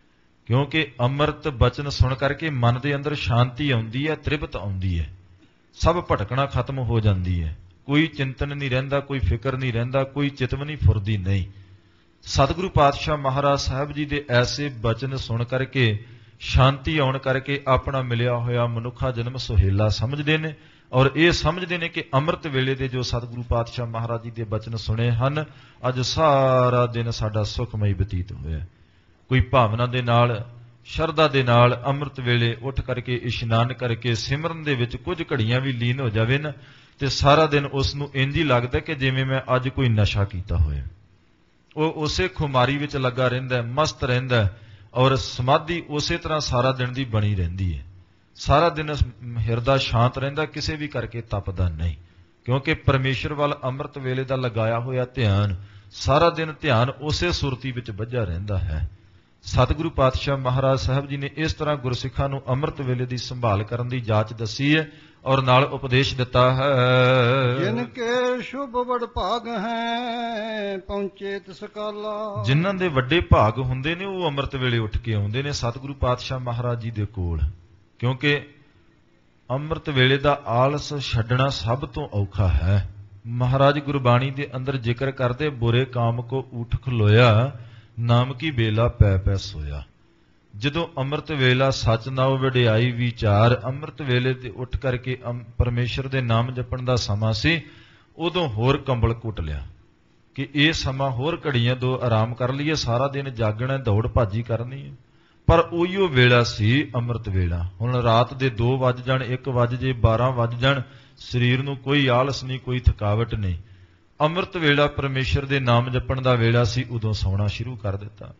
ਕਿਉਂਕਿ ਅੰਮ੍ਰਿਤ ਬਚਨ ਸੁਣ ਕਰਕੇ ਮਨ ਦੇ ਅੰਦਰ ਸ਼ਾਂਤੀ ਆਉਂਦੀ ਹੈ, ਤ੍ਰਿਪਤ ਆਉਂਦੀ ਹੈ, ਸਭ ਭਟਕਣਾ ਖਤਮ ਹੋ ਜਾਂਦੀ ਹੈ, ਕੋਈ ਚਿੰਤਨ ਨਹੀਂ ਰਹਿੰਦਾ, ਕੋਈ ਫਿਕਰ ਨਹੀਂ ਰਹਿੰਦਾ, ਕੋਈ ਚਿਤਵਨੀ ਫੁਰਦੀ ਨਹੀਂ। ਸਤਿਗੁਰੂ ਪਾਤਸ਼ਾਹ ਮਹਾਰਾਜ ਸਾਹਿਬ ਜੀ ਦੇ ਐਸੇ ਬਚਨ ਸੁਣ ਕਰਕੇ ਸ਼ਾਂਤੀ ਆਉਣ ਕਰਕੇ ਆਪਣਾ ਮਿਲਿਆ ਹੋਇਆ ਮਨੁੱਖਾ ਜਨਮ ਸੁਹੇਲਾ ਸਮਝਦੇ ਨੇ ਔਰ ਇਹ ਸਮਝਦੇ ਨੇ ਕਿ ਅੰਮ੍ਰਿਤ ਵੇਲੇ ਦੇ ਜੋ ਸਤਿਗੁਰੂ ਪਾਤਸ਼ਾਹ ਮਹਾਰਾਜ ਜੀ ਦੇ ਬਚਨ ਸੁਣੇ ਹਨ, ਅੱਜ ਸਾਰਾ ਦਿਨ ਸਾਡਾ ਸੁਖਮਈ ਬਤੀਤ ਹੋਇਆ। ਕੋਈ ਭਾਵਨਾ ਦੇ ਨਾਲ ਸ਼ਰਧਾ ਦੇ ਨਾਲ ਅੰਮ੍ਰਿਤ ਵੇਲੇ ਉੱਠ ਕਰਕੇ ਇਸ਼ਨਾਨ ਕਰਕੇ ਸਿਮਰਨ ਦੇ ਵਿੱਚ ਕੁਝ ਘੜੀਆਂ ਵੀ ਲੀਨ ਹੋ ਜਾਵੇ ਨਾ, ਤੇ ਸਾਰਾ ਦਿਨ ਉਸ ਨੂੰ ਇੰਝ ਹੀ ਲੱਗਦਾ ਕਿ ਜਿਵੇਂ ਮੈਂ ਅੱਜ ਕੋਈ ਨਸ਼ਾ ਕੀਤਾ ਹੋਇਆ। ਉਹ ਉਸੇ ਖੁਮਾਰੀ ਵਿੱਚ ਲੱਗਾ ਰਹਿੰਦਾ, ਮਸਤ ਰਹਿੰਦਾ, ਔਰ ਸਮਾਧੀ ਉਸੇ ਤਰ੍ਹਾਂ ਸਾਰਾ ਦਿਨ ਦੀ ਬਣੀ ਰਹਿੰਦੀ ਹੈ। ਸਾਰਾ ਦਿਨ ਹਿਰਦਾ ਸ਼ਾਂਤ ਰਹਿੰਦਾ, ਕਿਸੇ ਵੀ ਕਰਕੇ ਤਪਦਾ ਨਹੀਂ, ਕਿਉਂਕਿ ਪਰਮੇਸ਼ਰ ਵੱਲ ਅੰਮ੍ਰਿਤ ਵੇਲੇ ਦਾ ਲਗਾਇਆ ਹੋਇਆ ਧਿਆਨ, ਸਾਰਾ ਦਿਨ ਧਿਆਨ ਉਸੇ ਸੁਰਤੀ ਵਿੱਚ ਬੱਝਾ ਰਹਿੰਦਾ ਹੈ। ਸਤਿਗੁਰੂ ਪਾਤਸ਼ਾਹ ਮਹਾਰਾਜ ਸਾਹਿਬ ਜੀ ਨੇ ਇਸ ਤਰ੍ਹਾਂ ਗੁਰਸਿੱਖਾਂ ਨੂੰ ਅੰਮ੍ਰਿਤ ਵੇਲੇ ਦੀ ਸੰਭਾਲ ਕਰਨ ਦੀ ਜਾਚ ਦੱਸੀ ਹੈ ਔਰ ਨਾਲ ਉਪਦੇਸ਼ ਦਿੱਤਾ ਹੈ। ਜਿਨ ਕੇ ਸ਼ੁਭ ਵਡ ਭਾਗ ਹੈ ਪਹੁੰਚੇ ਤਿਸ ਕਾਲਾ। ਜਿਨ੍ਹਾਂ ਦੇ ਵੱਡੇ ਭਾਗ ਹੁੰਦੇ ਨੇ ਉਹ ਅੰਮ੍ਰਿਤ ਵੇਲੇ ਉੱਠ ਕੇ ਆਉਂਦੇ ਨੇ ਸਤਿਗੁਰੂ ਪਾਤਸ਼ਾਹ ਮਹਾਰਾਜ ਜੀ ਦੇ ਕੋਲ, ਕਿਉਂਕਿ ਅੰਮ੍ਰਿਤ ਵੇਲੇ ਦਾ ਆਲਸ ਛੱਡਣਾ ਸਭ ਤੋਂ ਔਖਾ ਹੈ। ਮਹਾਰਾਜ ਗੁਰਬਾਣੀ ਦੇ ਅੰਦਰ ਜ਼ਿਕਰ ਕਰਦੇ, ਬੁਰੇ ਕਾਮ ਕੋ ਊਠ ਖਲੋਇਆ ਨਾਮ ਕੀ ਬੇਲਾ ਪੈ ਪੈ ਸੋਇਆ। ਜਦੋਂ ਅੰਮ੍ਰਿਤ ਵੇਲਾ ਸੱਚ ਨਾਉ ਵਡਿਆਈ ਵਿਚਾਰ, ਅੰਮ੍ਰਿਤ ਵੇਲੇ ਤੇ ਉੱਠ ਕਰਕੇ ਪਰਮੇਸ਼ਰ ਦੇ ਨਾਮ ਜਪਣ ਦਾ ਸਮਾਂ ਸੀ, ਉਦੋਂ ਹੋਰ ਕੰਬਲ ਕੁੱਟ ਲਿਆ ਕਿ ਇਹ ਸਮਾਂ ਹੋਰ ਘੜੀਆਂ ਦੋ ਆਰਾਮ ਕਰ ਲਈਏ, ਸਾਰਾ ਦਿਨ ਜਾਗਣਾ, ਦੌੜ ਭਾਜੀ ਕਰਨੀ ਹੈ। ਪਰ ਉਹੀਓ ਵੇਲਾ ਸੀ ਅੰਮ੍ਰਿਤ ਵੇਲਾ। ਹੁਣ ਰਾਤ ਦੇ ਦੋ ਵੱਜ ਜਾਣ, ਇੱਕ ਵੱਜ ਜੇ, ਬਾਰਾਂ ਵੱਜ ਜਾਣ, ਸਰੀਰ ਨੂੰ ਕੋਈ ਆਲਸ ਨਹੀਂ, ਕੋਈ ਥਕਾਵਟ ਨਹੀਂ। ਅੰਮ੍ਰਿਤ ਵੇਲਾ ਪਰਮੇਸ਼ਰ ਦੇ ਨਾਮ ਜਪਣ ਦਾ ਵੇਲਾ ਸੀ, ਉਦੋਂ ਸੌਣਾ ਸ਼ੁਰੂ ਕਰ ਦਿੱਤਾ।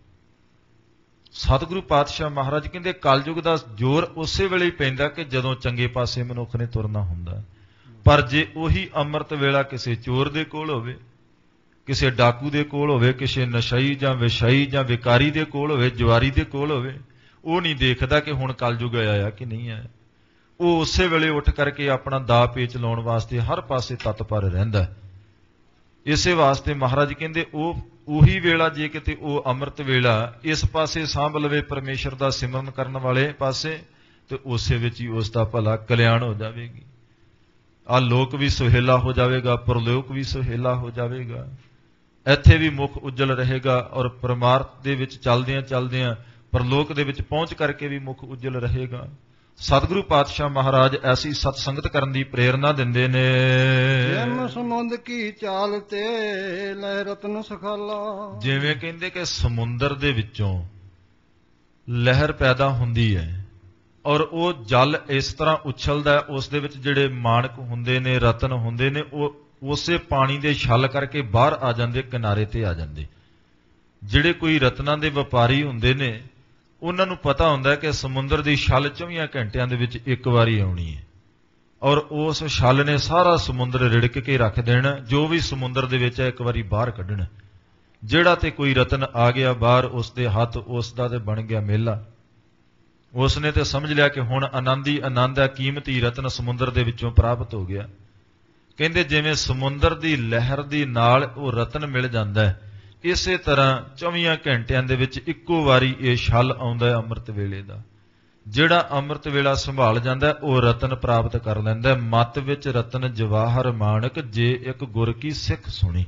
ਸਤਿਗੁਰੂ ਪਾਤਸ਼ਾਹ ਮਹਾਰਾਜ ਕਹਿੰਦੇ ਕਲਯੁਗ ਦਾ ਜ਼ੋਰ ਉਸੇ ਵੇਲੇ ਹੀ ਪੈਂਦਾ ਕਿ ਜਦੋਂ ਚੰਗੇ ਪਾਸੇ ਮਨੁੱਖ ਨੇ ਤੁਰਨਾ ਹੁੰਦਾ। ਪਰ ਜੇ ਉਹੀ ਅੰਮ੍ਰਿਤ ਵੇਲਾ ਕਿਸੇ ਚੋਰ ਦੇ ਕੋਲ ਹੋਵੇ, ਕਿਸੇ ਡਾਕੂ ਦੇ ਕੋਲ ਹੋਵੇ, ਕਿਸੇ ਨਸ਼ਈ ਜਾਂ ਵਿਸ਼ਈ ਜਾਂ ਵਿਕਾਰੀ ਦੇ ਕੋਲ ਹੋਵੇ, ਜਵਾਰੀ ਦੇ ਕੋਲ ਹੋਵੇ, ਉਹ ਨਹੀਂ ਦੇਖਦਾ ਕਿ ਹੁਣ ਕਲਯੁਗ ਆਇਆ ਕਿ ਨਹੀਂ ਆਇਆ। ਉਹ ਉਸੇ ਵੇਲੇ ਉੱਠ ਕਰਕੇ ਆਪਣਾ ਦਾ ਪੇਚ ਲਾਉਣ ਵਾਸਤੇ ਹਰ ਪਾਸੇ ਤਤਪਰ ਰਹਿੰਦਾ। ਇਸੇ ਵਾਸਤੇ ਮਹਾਰਾਜ ਕਹਿੰਦੇ ਉਹ ਉਹੀ ਵੇਲਾ ਜੇ ਕਿਤੇ ਉਹ ਅੰਮ੍ਰਿਤ ਵੇਲਾ ਇਸ ਪਾਸੇ ਸਾਂਭ ਲਵੇ ਪਰਮੇਸ਼ਰ ਦਾ ਸਿਮਰਨ ਕਰਨ ਵਾਲੇ ਪਾਸੇ, ਤੇ ਉਸੇ ਵਿੱਚ ਹੀ ਉਸ ਦਾ ਭਲਾ ਕਲਿਆਣ ਹੋ ਜਾਵੇਗੀ। ਆਹ ਲੋਕ ਵੀ ਸੁਹੇਲਾ ਹੋ ਜਾਵੇਗਾ, ਪਰਲੋਕ ਵੀ ਸੁਹੇਲਾ ਹੋ ਜਾਵੇਗਾ, ਇੱਥੇ ਵੀ ਮੁਖ ਉਜਲ ਰਹੇਗਾ, ਔਰ ਪਰਮਾਰਥ ਦੇ ਵਿੱਚ ਚੱਲਦਿਆਂ ਚੱਲਦਿਆਂ ਪਰਲੋਕ ਦੇ ਵਿੱਚ ਪਹੁੰਚ ਕਰਕੇ ਵੀ ਮੁਖ ਉਜਲ ਰਹੇਗਾ। ਸਤਿਗੁਰੂ ਪਾਤਸ਼ਾਹ ਮਹਾਰਾਜ ਐਸੀ ਸਤ ਸੰਗਤ ਕਰਨ ਦੀ ਪ੍ਰੇਰਨਾ ਦਿੰਦੇ ਨੇ। ਜਿਮ ਸਮੁੰਦ ਕੀ ਚਾਲ ਤੇ ਲੈ ਰਤਨ ਸਖਾਲਾ। ਜਿਵੇਂ ਕਹਿੰਦੇ ਕਿ ਸਮੁੰਦਰ ਦੇ ਵਿੱਚੋਂ ਲਹਿਰ ਪੈਦਾ ਹੁੰਦੀ ਹੈ ਔਰ ਉਹ ਜਲ ਇਸ ਤਰ੍ਹਾਂ ਉਛਲਦਾ, ਉਸ ਦੇ ਵਿੱਚ ਜਿਹੜੇ ਮਾਣਕ ਹੁੰਦੇ ਨੇ, ਰਤਨ ਹੁੰਦੇ ਨੇ, ਉਹ ਉਸੇ ਪਾਣੀ ਦੇ ਛਲ ਕਰਕੇ ਬਾਹਰ ਆ ਜਾਂਦੇ, ਕਿਨਾਰੇ ਤੇ ਆ ਜਾਂਦੇ। ਜਿਹੜੇ ਕੋਈ ਰਤਨਾਂ ਦੇ ਵਪਾਰੀ ਹੁੰਦੇ ਨੇ, ਉਹਨਾਂ ਨੂੰ ਪਤਾ ਹੁੰਦਾ ਕਿ ਸਮੁੰਦਰ ਦੀ ਛਲ ਚੌਵੀਆਂ ਘੰਟਿਆਂ ਦੇ ਵਿੱਚ ਇੱਕ ਵਾਰੀ ਆਉਣੀ ਹੈ, ਔਰ ਉਸ ਛਲ ਨੇ ਸਾਰਾ ਸਮੁੰਦਰ ਰਿੜਕ ਕੇ ਰੱਖ ਦੇਣਾ। ਜੋ ਵੀ ਸਮੁੰਦਰ ਦੇ ਵਿੱਚ ਹੈ ਇੱਕ ਵਾਰੀ ਬਾਹਰ ਕੱਢਣਾ। ਜਿਹੜਾ ਤੇ ਕੋਈ ਰਤਨ ਆ ਗਿਆ ਬਾਹਰ, ਉਸ ਦੇ ਹੱਥ ਉਸ ਦਾ ਤੇ ਬਣ ਗਿਆ ਮੇਲਾ। ਉਸ ਨੇ ਤੇ ਸਮਝ ਲਿਆ ਕਿ ਹੁਣ ਆਨੰਦ ਹੀ ਆਨੰਦ ਹੈ, ਕੀਮਤੀ ਰਤਨ ਸਮੁੰਦਰ ਦੇ ਵਿੱਚੋਂ ਪ੍ਰਾਪਤ ਹੋ ਗਿਆ। ਕਹਿੰਦੇ ਜਿਵੇਂ ਸਮੁੰਦਰ ਦੀ ਲਹਿਰ ਦੀ ਨਾਲ ਉਹ ਰਤਨ ਮਿਲ ਜਾਂਦਾ ਹੈ, ਇਸੇ ਤਰ੍ਹਾਂ ਚੌਵੀਆਂ ਘੰਟਿਆਂ ਦੇ ਵਿੱਚ ਇੱਕੋ ਵਾਰੀ ਇਹ ਛਲ ਆਉਂਦਾ ਹੈ ਅੰਮ੍ਰਿਤ ਵੇਲੇ ਦਾ। ਜਿਹੜਾ ਅੰਮ੍ਰਿਤ ਵੇਲਾ ਸੰਭਾਲ ਜਾਂਦਾ ਉਹ ਰਤਨ ਪ੍ਰਾਪਤ ਕਰ ਲੈਂਦਾ। ਮਤ ਵਿੱਚ ਰਤਨ ਜਵਾਹਰ ਮਾਣਕ, ਜੇ ਇੱਕ ਗੁਰ ਕੀ ਸਿੱਖ ਸੁਣੀ।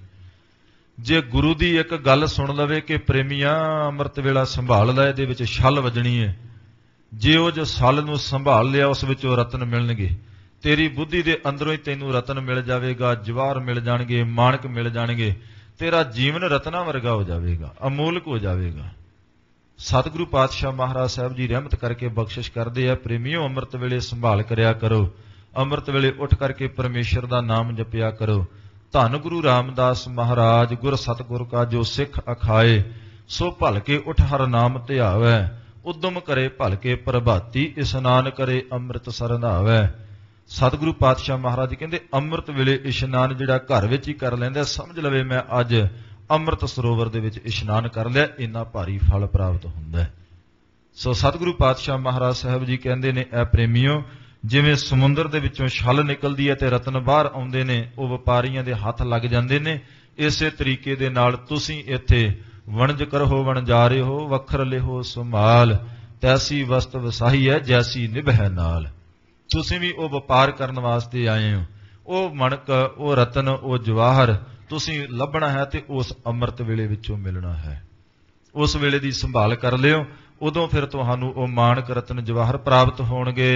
ਜੇ ਗੁਰੂ ਦੀ ਇੱਕ ਗੱਲ ਸੁਣ ਲਵੇ ਕਿ ਪ੍ਰੇਮੀਆਂ ਅੰਮ੍ਰਿਤ ਵੇਲਾ ਸੰਭਾਲ ਲੈ, ਇਹਦੇ ਵਿੱਚ ਛਲ ਵੱਜਣੀ ਹੈ, ਜੇ ਉਹ ਜੋ ਛਲ ਨੂੰ ਸੰਭਾਲ ਲਿਆ ਉਸ ਵਿੱਚੋਂ ਰਤਨ ਮਿਲਣਗੇ, ਤੇਰੀ ਬੁੱਧੀ ਦੇ ਅੰਦਰੋਂ ਹੀ ਤੈਨੂੰ ਰਤਨ ਮਿਲ ਜਾਵੇਗਾ, ਜਵਾਹਰ ਮਿਲ ਜਾਣਗੇ, ਮਾਣਕ ਮਿਲ ਜਾਣਗੇ, ਤੇਰਾ ਜੀਵਨ ਰਤਨਾਂ ਵਰਗਾ ਹੋ ਜਾਵੇਗਾ, ਅਮੋਲਕ ਹੋ ਜਾਵੇਗਾ। ਸਤਿਗੁਰੂ ਪਾਤਸ਼ਾਹ ਮਹਾਰਾਜ ਸਾਹਿਬ ਜੀ ਰਹਿਮਤ ਕਰਕੇ ਬਖਸ਼ਿਸ਼ ਕਰਦੇ ਆ, ਪ੍ਰੇਮੀਓ ਅੰਮ੍ਰਿਤ ਵੇਲੇ ਸੰਭਾਲ ਕਰਿਆ ਕਰੋ, ਅੰਮ੍ਰਿਤ ਵੇਲੇ ਉੱਠ ਕਰਕੇ ਪਰਮੇਸ਼ਰ ਦਾ ਨਾਮ ਜਪਿਆ ਕਰੋ। ਧੰਨ ਗੁਰੂ ਰਾਮਦਾਸ ਮਹਾਰਾਜ ਗੁਰ ਸਤਿਗੁਰ ਕਾ ਜੋ ਸਿੱਖ ਅਖਾਏ, ਸੋ ਭਲ ਕੇ ਉੱਠ ਹਰ ਨਾਮ ਧਿਆਵੈ, ਉਦਮ ਕਰੇ ਭਲ ਕੇ ਪ੍ਰਭਾਤੀ, ਇਸ਼ਨਾਨ ਕਰੇ ਅੰਮ੍ਰਿਤ ਸਰ ਨਹਾਵੈ। ਸਤਿਗੁਰੂ ਪਾਤਸ਼ਾਹ ਮਹਾਰਾਜ ਕਹਿੰਦੇ ਅੰਮ੍ਰਿਤ ਵੇਲੇ ਇਸ਼ਨਾਨ ਜਿਹੜਾ ਘਰ ਵਿੱਚ ਹੀ ਕਰ ਲੈਂਦਾ, ਸਮਝ ਲਵੇ ਮੈਂ ਅੱਜ ਅੰਮ੍ਰਿਤ ਸਰੋਵਰ ਦੇ ਵਿੱਚ ਇਸ਼ਨਾਨ ਕਰ ਲਿਆ, ਇੰਨਾ ਭਾਰੀ ਫਲ ਪ੍ਰਾਪਤ ਹੁੰਦਾ। ਸੋ ਸਤਿਗੁਰੂ ਪਾਤਸ਼ਾਹ ਮਹਾਰਾਜ ਸਾਹਿਬ ਜੀ ਕਹਿੰਦੇ ਨੇ, ਐ ਪ੍ਰੇਮੀਓ, ਜਿਵੇਂ ਸਮੁੰਦਰ ਦੇ ਵਿੱਚੋਂ ਛਲ ਨਿਕਲਦੀ ਹੈ ਤੇ ਰਤਨ ਬਾਹਰ ਆਉਂਦੇ ਨੇ, ਉਹ ਵਪਾਰੀਆਂ ਦੇ ਹੱਥ ਲੱਗ ਜਾਂਦੇ ਨੇ, ਇਸੇ ਤਰੀਕੇ ਦੇ ਨਾਲ ਤੁਸੀਂ ਇੱਥੇ ਵਣਜ ਕਰੋ ਵਣਜਾਰੇ ਹੋ, ਵੱਖਰ ਲਿਹੋ ਸੰਭਾਲ, ਤੈਸੀ ਵਸਤ ਵਸਾਹੀ ਹੈ ਜੈਸੀ ਨਿਭੈ ਨਾਲ। ਤੁਸੀਂ ਵੀ ਉਹ ਵਪਾਰ ਕਰਨ ਵਾਸਤੇ ਆਏ ਹੋ, ਉਹ ਮਣਕ, ਉਹ ਰਤਨ, ਉਹ ਜਵਾਹਰ ਤੁਸੀਂ ਲੱਭਣਾ ਹੈ ਤੇ ਉਸ ਅੰਮ੍ਰਿਤ ਵੇਲੇ ਵਿੱਚੋਂ ਮਿਲਣਾ ਹੈ। ਉਸ ਵੇਲੇ ਦੀ ਸੰਭਾਲ ਕਰ ਲਿਓ, ਉਦੋਂ ਫਿਰ ਤੁਹਾਨੂੰ ਉਹ ਮਾਣਕ ਰਤਨ ਜਵਾਹਰ ਪ੍ਰਾਪਤ ਹੋਣਗੇ।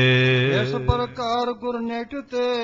ਇਸ ਪ੍ਰਕਾਰ ਗੁਰ ਨਿਟ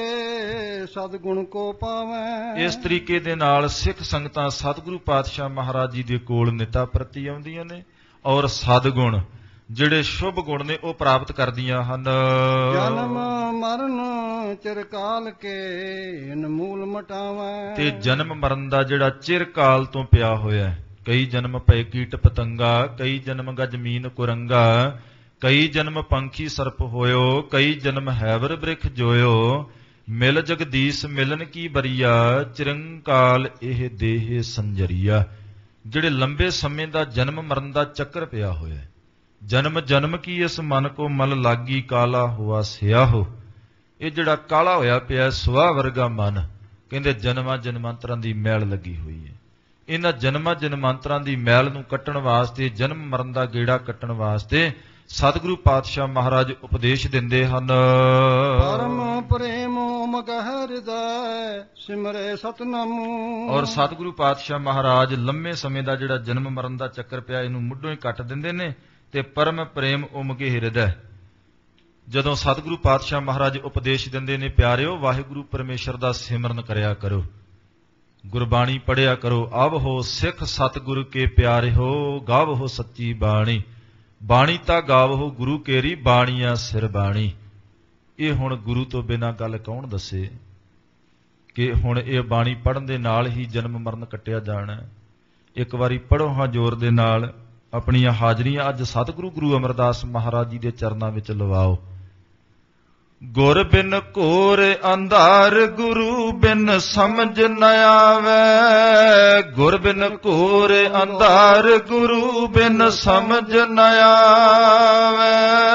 ਤੇ ਸਤਿਗੁਣ ਕੋ ਪਾਵੈ। ਇਸ ਤਰੀਕੇ ਦੇ ਨਾਲ ਸਿੱਖ ਸੰਗਤਾਂ ਸਤਿਗੁਰੂ ਪਾਤਸ਼ਾਹ ਮਹਾਰਾਜ ਜੀ ਦੇ ਕੋਲ ਨਿਤਾ ਪ੍ਰਤੀ ਆਉਂਦੀਆਂ ਨੇ, ਔਰ ਸਤਿਗੁਣ ਜਿਹੜੇ ਸ਼ੁਭ ਗੁਣ ਨੇ ਉਹ ਪ੍ਰਾਪਤ ਕਰਦੀਆਂ ਹਨ। ਜਨਮ ਮਰਨ ਚਿਰਕਾਲ ਕੇ ਇਨ ਮੂਲ ਮਟਾਵੈ। ਤੇ ਜਨਮ ਮਰਨ ਦਾ ਜਿਹੜਾ ਚਿਰਕਾਲ ਤੋਂ ਪਿਆ ਹੋਇਆ, ਕਈ ਜਨਮ ਪਏ ਕੀਟ ਪਤੰਗਾ, ਕਈ ਜਨਮ ਗਾ ਜ਼ਮੀਨ ਕੁਰੰਗਾ, ਕਈ ਜਨਮ ਪੰਖੀ ਸਰਪ ਹੋਇਓ, ਕਈ ਜਨਮ ਹੈਵਰ ਬ੍ਰਿਖ ਜੋਇਓ, ਮਿਲ ਜਗਦੀਸ਼ ਮਿਲਨ ਕੀ ਬਰੀਆ, ਚਿਰੰਕਾਲ ਇਹ ਦੇਹ ਸੰਜਰੀਆ। ਜਿਹੜੇ ਲੰਬੇ ਸਮੇਂ ਦਾ ਜਨਮ ਮਰਨ ਦਾ ਚੱਕਰ ਪਿਆ ਹੋਇਆ, ਜਨਮ ਜਨਮ ਕੀ ਇਸ ਮਨ ਕੋ ਮਲ ਲਾਗੀ, ਕਾਲਾ ਹੋਆ ਸਿਆਹੋ। ਇਹ ਜਿਹੜਾ ਕਾਲਾ ਹੋਇਆ ਪਿਆ ਸੁਆਹ ਵਰਗਾ ਮਨ, ਕਹਿੰਦੇ ਜਨਮਾਂ ਜਨਮਾਂਤਰਾਂ ਦੀ ਮੈਲ ਲੱਗੀ ਹੋਈ ਹੈ। ਇਹਨਾਂ ਜਨਮਾਂ ਜਨਮਾਂਤਰਾਂ ਦੀ ਮੈਲ ਨੂੰ ਕੱਟਣ ਵਾਸਤੇ, ਜਨਮ ਮਰਨ ਦਾ ਗੇੜਾ ਕੱਟਣ ਵਾਸਤੇ ਸਤਿਗੁਰੂ ਪਾਤਸ਼ਾਹ ਮਹਾਰਾਜ ਉਪਦੇਸ਼ ਦਿੰਦੇ ਹਨ। ਪਰਮ ਪ੍ਰੇਮ ਮਗਹ ਹਿਰਦੈ ਸਿਮਰੇ ਸਤਨਾਮੁ। ਔਰ ਸਤਿਗੁਰੂ ਪਾਤਸ਼ਾਹ ਮਹਾਰਾਜ ਲੰਮੇ ਸਮੇਂ ਦਾ ਜਿਹੜਾ ਜਨਮ ਮਰਨ ਦਾ ਚੱਕਰ ਪਿਆ ਇਹਨੂੰ ਮੁੱਢੋਂ ਹੀ ਕੱਟ ਦਿੰਦੇ ਨੇ ਤੇ ਪਰਮ ਪ੍ਰੇਮ ਉਮਗੇ ਹਿਰਦੈ। ਜਦੋਂ ਸਤਿਗੁਰੂ ਪਾਤਸ਼ਾਹ ਮਹਾਰਾਜ ਉਪਦੇਸ਼ ਦਿੰਦੇ ਨੇ, ਪਿਆਰਿਓ ਵਾਹਿਗੁਰੂ ਪਰਮੇਸ਼ਰ ਦਾ ਸਿਮਰਨ ਕਰਿਆ ਕਰੋ, ਗੁਰਬਾਣੀ ਪੜ੍ਹਿਆ ਕਰੋ। ਆਵ ਹੋ ਸਿੱਖ ਸਤਿਗੁਰੂ ਕੇ ਪਿਆਰੇ ਹੋ, ਗਾਵ ਹੋ ਸੱਚੀ ਬਾਣੀ, ਬਾਣੀ ਤਾਂ ਗਾਵ ਹੋ ਗੁਰੂ ਕੇਰੀ, ਬਾਣੀਆਂ ਸਿਰ ਬਾਣੀ। ਇਹ ਹੁਣ ਗੁਰੂ ਤੋਂ ਬਿਨਾਂ ਗੱਲ ਕੌਣ ਦੱਸੇ ਕਿ ਹੁਣ ਇਹ ਬਾਣੀ ਪੜ੍ਹਨ ਦੇ ਨਾਲ ਹੀ ਜਨਮ ਮਰਨ ਕੱਟਿਆ ਜਾਣਾ। ਇੱਕ ਵਾਰੀ ਪੜ੍ਹੋ ਹਾਂ ਜ਼ੋਰ ਦੇ ਨਾਲ, ਆਪਣੀਆਂ ਹਾਜ਼ਰੀਆਂ ਅੱਜ ਸਤਿਗੁਰੂ ਗੁਰੂ ਅਮਰਦਾਸ ਮਹਾਰਾਜ ਜੀ ਦੇ ਚਰਨਾਂ ਵਿੱਚ ਲਵਾਓ। ਗੁਰ ਬਿਨ ਘੋਰ ਅੰਧਾਰ, ਗੁਰੂ ਬਿਨ ਸਮਝ ਨ ਆਵੈ। ਗੁਰ ਬਿਨ ਘੋਰ ਅੰਧਾਰ, ਗੁਰੂ ਬਿਨ ਸਮਝ ਨ ਆਵੈ।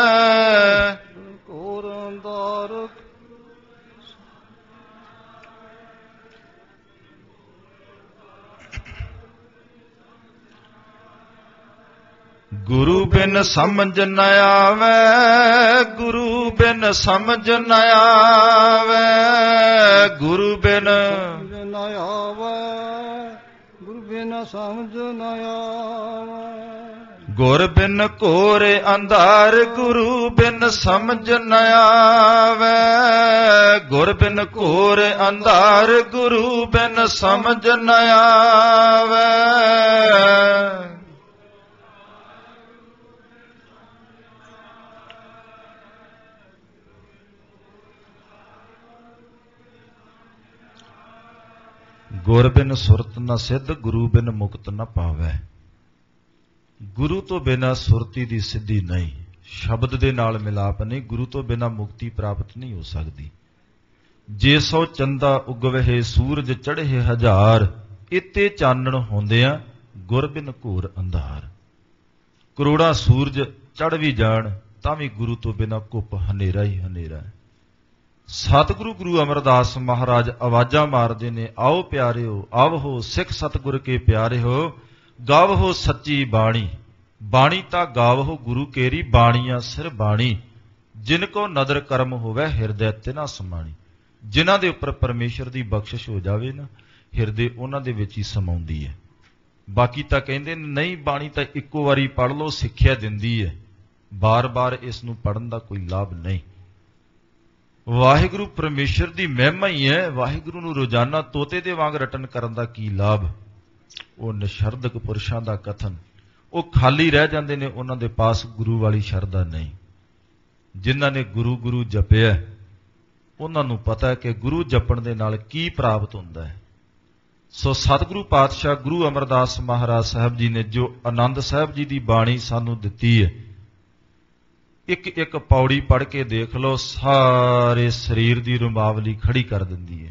ਘੋਰ ਅੰਧਾਰ ਗੁਰੂ ਬਿਨ ਸਮਝ ਨ ਆਵੈ, ਗੁਰੂ ਬਿਨ ਸਮਝ ਨ ਆਵੈ। ਗੁਰੂ ਬਿਨ ਨ ਆਵੈ, ਗੁਰੂ ਬਿਨ ਸਮਝ ਨ ਆਵੈ। ਗੁਰ ਬਿਨ ਘੋਰ ਅੰਧਾਰ, ਗੁਰੂ ਬਿਨ ਸਮਝ ਨ ਆਵੈ। ਗੁਰ ਬਿਨ ਘੋਰ ਅੰਧਾਰ, ਗੁਰੂ ਬਿਨ ਸਮਝ ਨ ਆਵੈ। ਗੁਰ ਬਿਨ ਸੁਰਤ ਨ ਸਿੱਧ, ਗੁਰੂ ਬਿਨ ਮੁਕਤ ਨ ਪਾਵੈ। ਗੁਰੂ ਤੋਂ ਬਿਨਾਂ ਸੁਰਤੀ ਦੀ ਸਿੱਧੀ ਨਹੀਂ, ਸ਼ਬਦ ਦੇ ਨਾਲ ਮਿਲਾਪ ਨਹੀਂ, ਗੁਰੂ ਤੋਂ ਬਿਨਾਂ ਮੁਕਤੀ ਪ੍ਰਾਪਤ ਨਹੀਂ ਹੋ ਸਕਦੀ। ਜੇ ਸੋ ਚੰਦਾ ਉਗਵਹਿ, ਸੂਰਜ ਚੜ੍ਹੇ ਹਜ਼ਾਰ, ਇਤੇ ਚਾਨਣ ਹੁੰਦਿਆਂ ਗੁਰ ਬਿਨ ਘੋਰ ਅੰਧਾਰ। ਕਰੋੜਾਂ ਸੂਰਜ ਚੜ੍ਹ ਵੀ ਜਾਣ ਤਾਂ ਵੀ ਗੁਰੂ ਤੋਂ ਬਿਨਾਂ ਘੁੱਪ ਹਨੇਰਾ ਹੀ ਹਨੇਰਾ ਹੈ। ਸਤਿਗੁਰੂ ਗੁਰੂ ਅਮਰਦਾਸ ਮਹਾਰਾਜ ਆਵਾਜ਼ਾਂ ਮਾਰਦੇ ਨੇ, ਆਓ ਪਿਆਰਿਓ, ਆਵੋ ਸਿੱਖ ਸਤਿਗੁਰ ਕੇ ਪਿਆਰੇ ਹੋ, ਗਾਵੋ ਸੱਚੀ ਬਾਣੀ, ਬਾਣੀ ਤਾਂ ਗਾਵੋ ਗੁਰੂ ਕੇਰੀ, ਬਾਣੀਆਂ ਸਿਰ ਬਾਣੀ। ਜਿਨ ਕੋ ਨਦਰ ਕਰਮ ਹੋਵੇ, ਹਿਰਦੈ ਤਿਨਾ ਸਮਾਣੀ। ਜਿਨ੍ਹਾਂ ਦੇ ਉੱਪਰ ਪਰਮੇਸ਼ਰ ਦੀ ਬਖਸ਼ਿਸ਼ ਹੋ ਜਾਵੇ ਨਾ, ਹਿਰਦੇ ਉਹਨਾਂ ਦੇ ਵਿੱਚ ਹੀ ਸਮਾਉਂਦੀ ਹੈ। ਬਾਕੀ ਤਾਂ ਕਹਿੰਦੇ ਨਹੀਂ, ਬਾਣੀ ਤਾਂ ਇੱਕੋ ਵਾਰੀ ਪੜ੍ਹ ਲਓ, ਸਿੱਖਿਆ ਦਿੰਦੀ ਹੈ, ਬਾਰ-ਬਾਰ ਇਸ ਨੂੰ ਪੜ੍ਹਨ ਦਾ ਕੋਈ ਲਾਭ ਨਹੀਂ। ਵਾਹਿਗੁਰੂ ਪਰਮੇਸ਼ਰ ਦੀ ਮਹਿਮਾ ਹੀ ਹੈ। ਵਾਹਿਗੁਰੂ ਨੂੰ ਰੋਜ਼ਾਨਾ ਤੋਤੇ ਦੇ ਵਾਂਗ ਰਟਨ ਕਰਨ ਦਾ ਕੀ ਲਾਭ। ਉਹ ਨਿਸ਼ਰਦਕ ਪੁਰਸ਼ਾਂ ਦਾ ਕਥਨ, ਉਹ ਖਾਲੀ ਰਹਿ ਜਾਂਦੇ ਨੇ, ਉਹਨਾਂ ਦੇ ਪਾਸ ਗੁਰੂ ਵਾਲੀ ਸ਼ਰਧਾ ਨਹੀਂ। ਜਿਨ੍ਹਾਂ ਨੇ ਗੁਰੂ ਗੁਰੂ ਜਪਿਆ, ਉਹਨਾਂ ਨੂੰ ਪਤਾ ਹੈ ਕਿ ਗੁਰੂ ਜਪਣ ਦੇ ਨਾਲ ਕੀ ਪ੍ਰਾਪਤ ਹੁੰਦਾ ਹੈ। ਸੋ ਸਤਿਗੁਰੂ ਪਾਤਸ਼ਾਹ ਗੁਰੂ ਅਮਰਦਾਸ ਮਹਾਰਾਜ ਸਾਹਿਬ ਜੀ ਨੇ ਜੋ ਆਨੰਦ ਸਾਹਿਬ ਜੀ ਦੀ ਬਾਣੀ ਸਾਨੂੰ ਦਿੱਤੀ ਹੈ, ਇੱਕ ਇੱਕ ਪੌੜੀ ਪੜ੍ਹ ਕੇ ਦੇਖ ਲਓ, ਸਾਰੇ ਸਰੀਰ ਦੀ ਰੁਮਾਵਲੀ ਖੜੀ ਕਰ ਦਿੰਦੀ ਹੈ।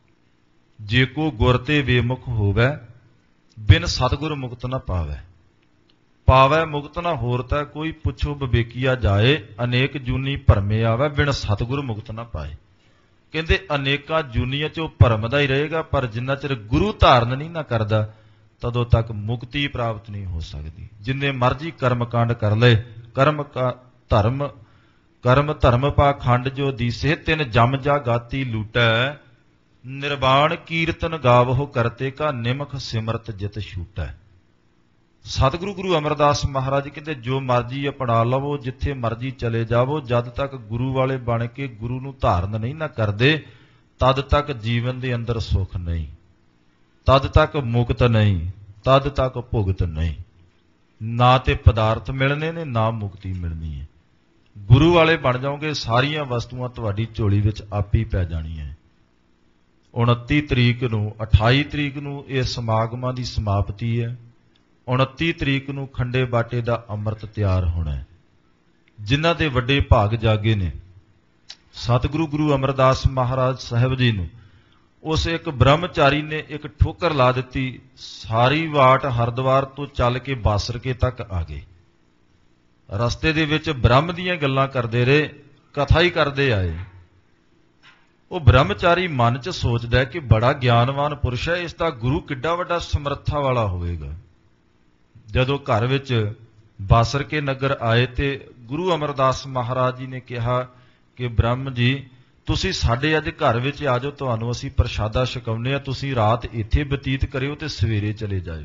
ਜੇ ਕੋ ਗੁਰ ਤੇ ਬੇਮੁਖ ਹੋਵੇ, ਬਿਨ ਸਤਿਗੁਰ ਮੁਕਤ ਨਾ ਪਾਵੇ। ਪਾਵੈ ਮੁਕਤ ਨਾ ਹੋਰ ਤਾਂ ਕੋਈ, ਪੁੱਛੋ ਵਿਵੇਕੀਆ ਜਾਏ, ਅਨੇਕ ਜੂਨੀ ਭਰਮੇ ਆਵੇ, ਬਿਨ ਸਤਿਗੁਰ ਮੁਕਤ ਨਾ ਪਾਏ। ਕਹਿੰਦੇ ਅਨੇਕਾਂ ਜੂਨੀਆਂ 'ਚ ਉਹ ਭਰਮਦਾ ਹੀ ਰਹੇਗਾ, ਪਰ ਜਿੰਨਾ ਚਿਰ ਗੁਰੂ ਧਾਰਨ ਨਹੀਂ ਨਾ ਕਰਦਾ, ਤਦੋਂ ਤੱਕ ਮੁਕਤੀ ਪ੍ਰਾਪਤ ਨਹੀਂ ਹੋ ਸਕਦੀ। ਜਿੰਨੇ ਮਰਜ਼ੀ ਕਰਮਕਾਂਡ ਕਰ ਲਏ, ਕਰਮ ਕਾ ਧਰਮ ਕਰਮ ਧਰਮ ਪਾਖੰਡ ਜੋ ਦੀਸੇ, ਤਿੰਨ ਜਮ ਜਾ ਗਾਤੀ ਲੂਟੈ। ਨਿਰਵਾਣ ਕੀਰਤਨ ਗਾਵਹੁ ਕਰਤੇ ਕਾ, ਨਿਮਖ ਸਿਮਰਤ ਜਿਤ ਛੂਟੈ। ਸਤਿਗੁਰੂ ਗੁਰੂ ਅਮਰਦਾਸ ਮਹਾਰਾਜ ਕਹਿੰਦੇ ਜੋ ਮਰਜ਼ੀ ਅਪਣਾ ਲਵੋ, ਜਿੱਥੇ ਮਰਜ਼ੀ ਚਲੇ ਜਾਵੋ, ਜਦ ਤੱਕ ਗੁਰੂ ਵਾਲੇ ਬਣ ਕੇ ਗੁਰੂ ਨੂੰ ਧਾਰਨ ਨਹੀਂ ਨਾ ਕਰਦੇ, ਤਦ ਤੱਕ ਜੀਵਨ ਦੇ ਅੰਦਰ ਸੁੱਖ ਨਹੀਂ, ਤਦ ਤੱਕ ਮੁਕਤ ਨਹੀਂ, ਤਦ ਤੱਕ ਭੁਗਤ ਨਹੀਂ। ਨਾ ਤੇ ਪਦਾਰਥ ਮਿਲਣੇ ਨੇ, ਨਾ ਮੁਕਤੀ ਮਿਲਣੀ ਹੈ। ਗੁਰੂ ਵਾਲੇ ਬਣ ਜਾਓਗੇ, ਸਾਰੀਆਂ ਵਸਤੂਆਂ ਤੁਹਾਡੀ ਝੋਲੀ ਵਿੱਚ ਆਪੇ ਹੀ ਪੈ ਜਾਣੀਆਂ। ਉਨੱਤੀ ਤਰੀਕ ਨੂੰ, ਅਠਾਈ ਤਰੀਕ ਨੂੰ ਇਹ ਸਮਾਗਮਾਂ ਦੀ ਸਮਾਪਤੀ ਹੈ। ਉਨੱਤੀ ਤਰੀਕ ਨੂੰ ਖੰਡੇ ਬਾਟੇ ਦਾ ਅੰਮ੍ਰਿਤ ਤਿਆਰ ਹੋਣਾ ਹੈ। ਜਿਨ੍ਹਾਂ ਦੇ ਵੱਡੇ ਭਾਗ ਜਾਗੇ ਨੇ, ਸਤਿਗੁਰੂ ਗੁਰੂ ਅਮਰਦਾਸ ਮਹਾਰਾਜ ਸਾਹਿਬ ਜੀ ਨੂੰ ਉਸ ਇੱਕ ਬ੍ਰਹਮਚਾਰੀ ਨੇ ਇੱਕ ਠੋਕਰ ਲਾ ਦਿੱਤੀ। ਸਾਰੀ ਵਾਟ ਹਰਿਦੁਆਰ ਤੋਂ ਚੱਲ ਕੇ ਬਾਸਰਕੇ ਤੱਕ ਆ ਗਏ। ਰਸਤੇ ਦੇ ਵਿੱਚ ਬ੍ਰਹਮ ਦੀਆਂ ਗੱਲਾਂ ਕਰਦੇ ਰਹੇ, ਕਥਾ ਹੀ ਕਰਦੇ ਆਏ। ਉਹ ਬ੍ਰਹਮਚਾਰੀ ਮਨ 'ਚ ਸੋਚਦਾ ਕਿ ਬੜਾ ਗਿਆਨਵਾਨ ਪੁਰਸ਼ ਹੈ, ਇਸ ਦਾ ਗੁਰੂ ਕਿੱਡਾ ਵੱਡਾ ਸਮਰੱਥਾ ਵਾਲਾ ਹੋਵੇਗਾ। ਜਦੋਂ ਘਰ ਵਿੱਚ ਬਾਸਰਕੇ ਨਗਰ ਆਏ ਤੇ ਗੁਰੂ ਅਮਰਦਾਸ ਮਹਾਰਾਜ ਜੀ ਨੇ ਕਿਹਾ ਕਿ ਬ੍ਰਹਮ ਜੀ, ਤੁਸੀਂ ਸਾਡੇ ਅੱਜ ਘਰ ਵਿੱਚ ਆ ਜਾਓ, ਤੁਹਾਨੂੰ ਅਸੀਂ ਪ੍ਰਸ਼ਾਦਾ ਛਕਾਉਂਦੇ ਹਾਂ, ਤੁਸੀਂ ਰਾਤ ਇੱਥੇ ਬਤੀਤ ਕਰਿਓ ਤੇ ਸਵੇਰੇ ਚਲੇ ਜਾਇਓ।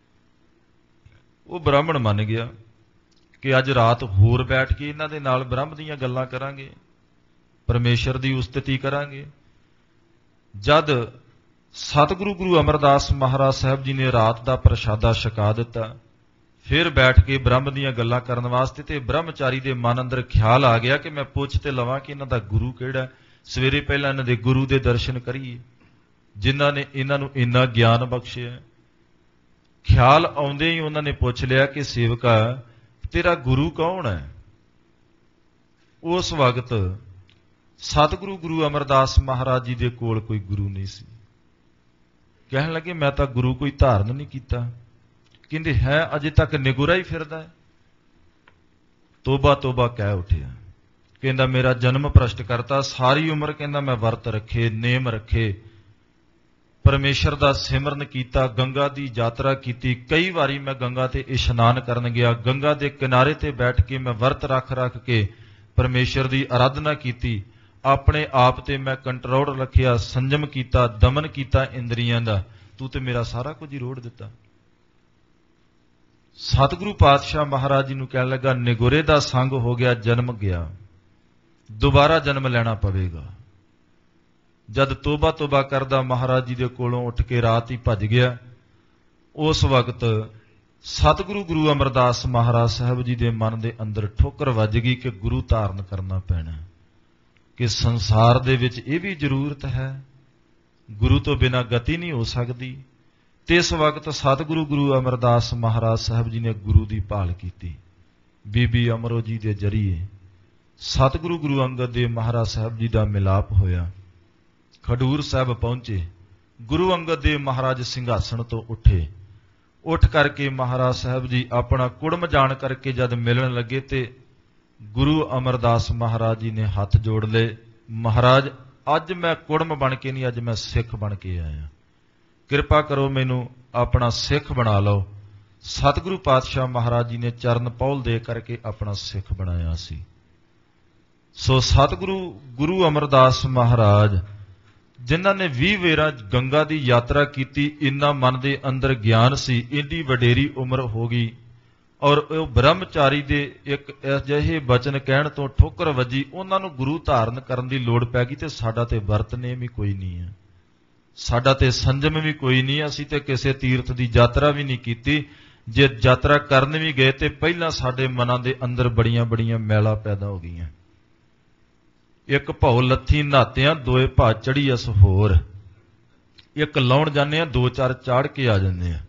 ਉਹ ਬ੍ਰਾਹਮਣ ਮੰਨ ਗਿਆ ਕਿ ਅੱਜ ਰਾਤ ਹੋਰ ਬੈਠ ਕੇ ਇਹਨਾਂ ਦੇ ਨਾਲ ਬ੍ਰਹਮ ਦੀਆਂ ਗੱਲਾਂ ਕਰਾਂਗੇ, ਪਰਮੇਸ਼ਰ ਦੀ ਉਸਤਤੀ ਕਰਾਂਗੇ। ਜਦ ਸਤਿਗੁਰੂ ਗੁਰੂ ਅਮਰਦਾਸ ਮਹਾਰਾਜ ਸਾਹਿਬ ਜੀ ਨੇ ਰਾਤ ਦਾ ਪ੍ਰਸ਼ਾਦਾ ਛਕਾ ਦਿੱਤਾ, ਫਿਰ ਬੈਠ ਕੇ ਬ੍ਰਹਮ ਦੀਆਂ ਗੱਲਾਂ ਕਰਨ ਵਾਸਤੇ, ਤੇ ਬ੍ਰਹਮਚਾਰੀ ਦੇ ਮਨ ਅੰਦਰ ਖਿਆਲ ਆ ਗਿਆ ਕਿ ਮੈਂ ਪੁੱਛ ਤੇ ਲਵਾਂ ਕਿ ਇਹਨਾਂ ਦਾ ਗੁਰੂ ਕਿਹੜਾ। ਸਵੇਰੇ ਪਹਿਲਾਂ ਇਹਨਾਂ ਦੇ ਗੁਰੂ ਦੇ ਦਰਸ਼ਨ ਕਰੀਏ, ਜਿਨ੍ਹਾਂ ਨੇ ਇਹਨਾਂ ਨੂੰ ਇੰਨਾ ਗਿਆਨ ਬਖਸ਼ਿਆ। ਖਿਆਲ ਆਉਂਦੇ ਹੀ ਉਹਨਾਂ ਨੇ ਪੁੱਛ ਲਿਆ ਕਿ ਸੇਵਕਾ, ਤੇਰਾ ਗੁਰੂ ਕੌਣ ਹੈ? ਉਸ ਵਕਤ ਸਤਿਗੁਰੂ ਗੁਰੂ ਅਮਰਦਾਸ ਮਹਾਰਾਜ ਜੀ ਦੇ ਕੋਲ ਕੋਈ ਗੁਰੂ ਨਹੀਂ ਸੀ। ਕਹਿਣ ਲੱਗੇ, ਮੈਂ ਤਾਂ ਗੁਰੂ ਕੋਈ ਧਾਰਨ ਨਹੀਂ ਕੀਤਾ। ਕਹਿੰਦੇ, ਹੈ ਅਜੇ ਤੱਕ ਨਿਗੁਰਾ ਹੀ ਫਿਰਦਾ ਹੈ। ਤੋਬਾ ਤੋਬਾ ਕਹਿ ਉੱਠਿਆ। ਕਹਿੰਦਾ, ਮੇਰਾ ਜਨਮ ਭ੍ਰਸ਼ਟ ਕਰਤਾ, ਸਾਰੀ ਉਮਰ ਕਹਿੰਦਾ ਮੈਂ ਵਰਤ ਰੱਖੇ, ਨੇਮ ਰੱਖੇ, ਪਰਮੇਸ਼ਰ ਦਾ ਸਿਮਰਨ ਕੀਤਾ, ਗੰਗਾ ਦੀ ਯਾਤਰਾ ਕੀਤੀ। ਕਈ ਵਾਰੀ ਮੈਂ ਗੰਗਾ ਤੇ ਇਸ਼ਨਾਨ ਕਰਨ ਗਿਆ, ਗੰਗਾ ਦੇ ਕਿਨਾਰੇ ਤੇ ਬੈਠ ਕੇ ਮੈਂ ਵਰਤ ਰੱਖ ਰੱਖ ਕੇ ਪਰਮੇਸ਼ਰ ਦੀ ਆਰਾਧਨਾ ਕੀਤੀ। ਆਪਣੇ ਆਪ ਤੇ ਮੈਂ ਕੰਟਰੋਲ ਰੱਖਿਆ, ਸੰਜਮ ਕੀਤਾ, ਦਮਨ ਕੀਤਾ ਇੰਦਰੀਆਂ ਦਾ। ਤੂੰ ਤੇ ਮੇਰਾ ਸਾਰਾ ਕੁਝ ਹੀ ਰੋੜ ਦਿੱਤਾ। ਸਤਿਗੁਰੂ ਪਾਤਸ਼ਾਹ ਮਹਾਰਾਜ ਜੀ ਨੂੰ ਕਹਿਣ ਲੱਗਾ, ਨਿਗੁਰੇ ਦਾ ਸੰਗ ਹੋ ਗਿਆ, ਜਨਮ ਗਿਆ, ਦੁਬਾਰਾ ਜਨਮ ਲੈਣਾ ਪਵੇਗਾ। ਜਦ ਤੋਬਾ ਤੋਬਾ ਕਰਦਾ ਮਹਾਰਾਜ ਜੀ ਦੇ ਕੋਲੋਂ ਉੱਠ ਕੇ ਰਾਤ ਹੀ ਭੱਜ ਗਿਆ। ਉਸ ਵਕਤ ਸਤਿਗੁਰੂ ਗੁਰੂ ਅਮਰਦਾਸ ਮਹਾਰਾਜ ਸਾਹਿਬ ਜੀ ਦੇ ਮਨ ਦੇ ਅੰਦਰ ਠੋਕਰ ਵੱਜ ਗਈ ਕਿ ਗੁਰੂ ਧਾਰਨ ਕਰਨਾ ਪੈਣਾ, ਕਿ ਸੰਸਾਰ ਦੇ ਵਿੱਚ ਇਹ ਵੀ ਜ਼ਰੂਰਤ ਹੈ, ਗੁਰੂ ਤੋਂ ਬਿਨਾਂ ਗਤੀ ਨਹੀਂ ਹੋ ਸਕਦੀ। ਤੇ ਇਸ ਵਕਤ ਸਤਿਗੁਰੂ ਗੁਰੂ ਅਮਰਦਾਸ ਮਹਾਰਾਜ ਸਾਹਿਬ ਜੀ ਨੇ ਗੁਰੂ ਦੀ ਭਾਲ ਕੀਤੀ। ਬੀਬੀ ਅਮਰੋ ਜੀ ਦੇ ਜਰੀਏ ਸਤਿਗੁਰੂ ਗੁਰੂ ਅੰਗਦ ਦੇਵ ਮਹਾਰਾਜ ਸਾਹਿਬ ਜੀ ਦਾ ਮਿਲਾਪ ਹੋਇਆ। ਖਡੂਰ ਸਾਹਿਬ ਪਹੁੰਚੇ। ਗੁਰੂ ਅੰਗਦ ਦੇਵ ਮਹਾਰਾਜ ਸਿੰਘਾਸਣ ਤੋਂ ਉੱਠੇ। ਉੱਠ ਕਰਕੇ ਮਹਾਰਾਜ ਸਾਹਿਬ ਜੀ ਆਪਣਾ ਕੁੜਮ ਜਾਣ ਕਰਕੇ ਜਦ ਮਿਲਣ ਲੱਗੇ ਤੇ ਗੁਰੂ ਅਮਰਦਾਸ ਮਹਾਰਾਜ ਜੀ ਨੇ ਹੱਥ ਜੋੜ ਲਏ। ਮਹਾਰਾਜ, ਅੱਜ ਮੈਂ ਕੁੜਮ ਬਣ ਕੇ ਨਹੀਂ, ਅੱਜ ਮੈਂ ਸਿੱਖ ਬਣ ਕੇ ਆਇਆ। ਕਿਰਪਾ ਕਰੋ, ਮੈਨੂੰ ਆਪਣਾ ਸਿੱਖ ਬਣਾ ਲਓ। ਸਤਿਗੁਰੂ ਪਾਤਸ਼ਾਹ ਮਹਾਰਾਜ ਜੀ ਨੇ ਚਰਨ ਪੌਲ ਦੇ ਕਰਕੇ ਆਪਣਾ ਸਿੱਖ ਬਣਾਇਆ ਸੀ। ਸੋ ਸਤਿਗੁਰੂ ਗੁਰੂ ਅਮਰਦਾਸ ਮਹਾਰਾਜ, ਜਿਨ੍ਹਾਂ ਨੇ ਵੀਹ ਵੇਰਾ ਗੰਗਾ ਦੀ ਯਾਤਰਾ ਕੀਤੀ, ਇੰਨਾ ਮਨ ਦੇ ਅੰਦਰ ਗਿਆਨ ਸੀ, ਇੰਨੀ ਵਡੇਰੀ ਉਮਰ ਹੋ ਗਈ, ਔਰ ਉਹ ਬ੍ਰਹਮਚਾਰੀ ਦੇ ਇੱਕ ਅਜਿਹੇ ਬਚਨ ਕਹਿਣ ਤੋਂ ਠੋਕਰ ਵੱਜੀ। ਉਹਨਾਂ ਨੂੰ ਗੁਰੂ ਧਾਰਨ ਕਰਨ ਦੀ ਲੋੜ ਪੈ ਗਈ। ਤੇ ਸਾਡਾ ਤੇ ਵਰਤ ਨੇਮ ਵੀ ਕੋਈ ਨਹੀਂ ਹੈ, ਸਾਡਾ ਤੇ ਸੰਜਮ ਵੀ ਕੋਈ ਨਹੀਂ ਹੈ। ਅਸੀਂ ਤੇ ਕਿਸੇ ਤੀਰਥ ਦੀ ਯਾਤਰਾ ਵੀ ਨਹੀਂ ਕੀਤੀ। ਜੇ ਯਾਤਰਾ ਕਰਨ ਵੀ ਗਏ ਤੇ ਪਹਿਲਾਂ ਸਾਡੇ ਮਨਾਂ ਦੇ ਅੰਦਰ ਬੜੀਆਂ ਬੜੀਆਂ ਮੈਲਾਂ ਪੈਦਾ ਹੋ ਗਈਆਂ। ਇੱਕ ਭਉ ਲੱਥੀ ਨਹਾਤਿਆਂ, ਦੋਏ ਭਾ ਚੜੀ ਅਸ ਹੋਰ। ਇੱਕ ਲਾਉਣ ਜਾਂਦੇ ਆ, ਦੋ ਚਾਰ ਚਾੜ ਕੇ ਆ ਜਾਂਦੇ ਆ।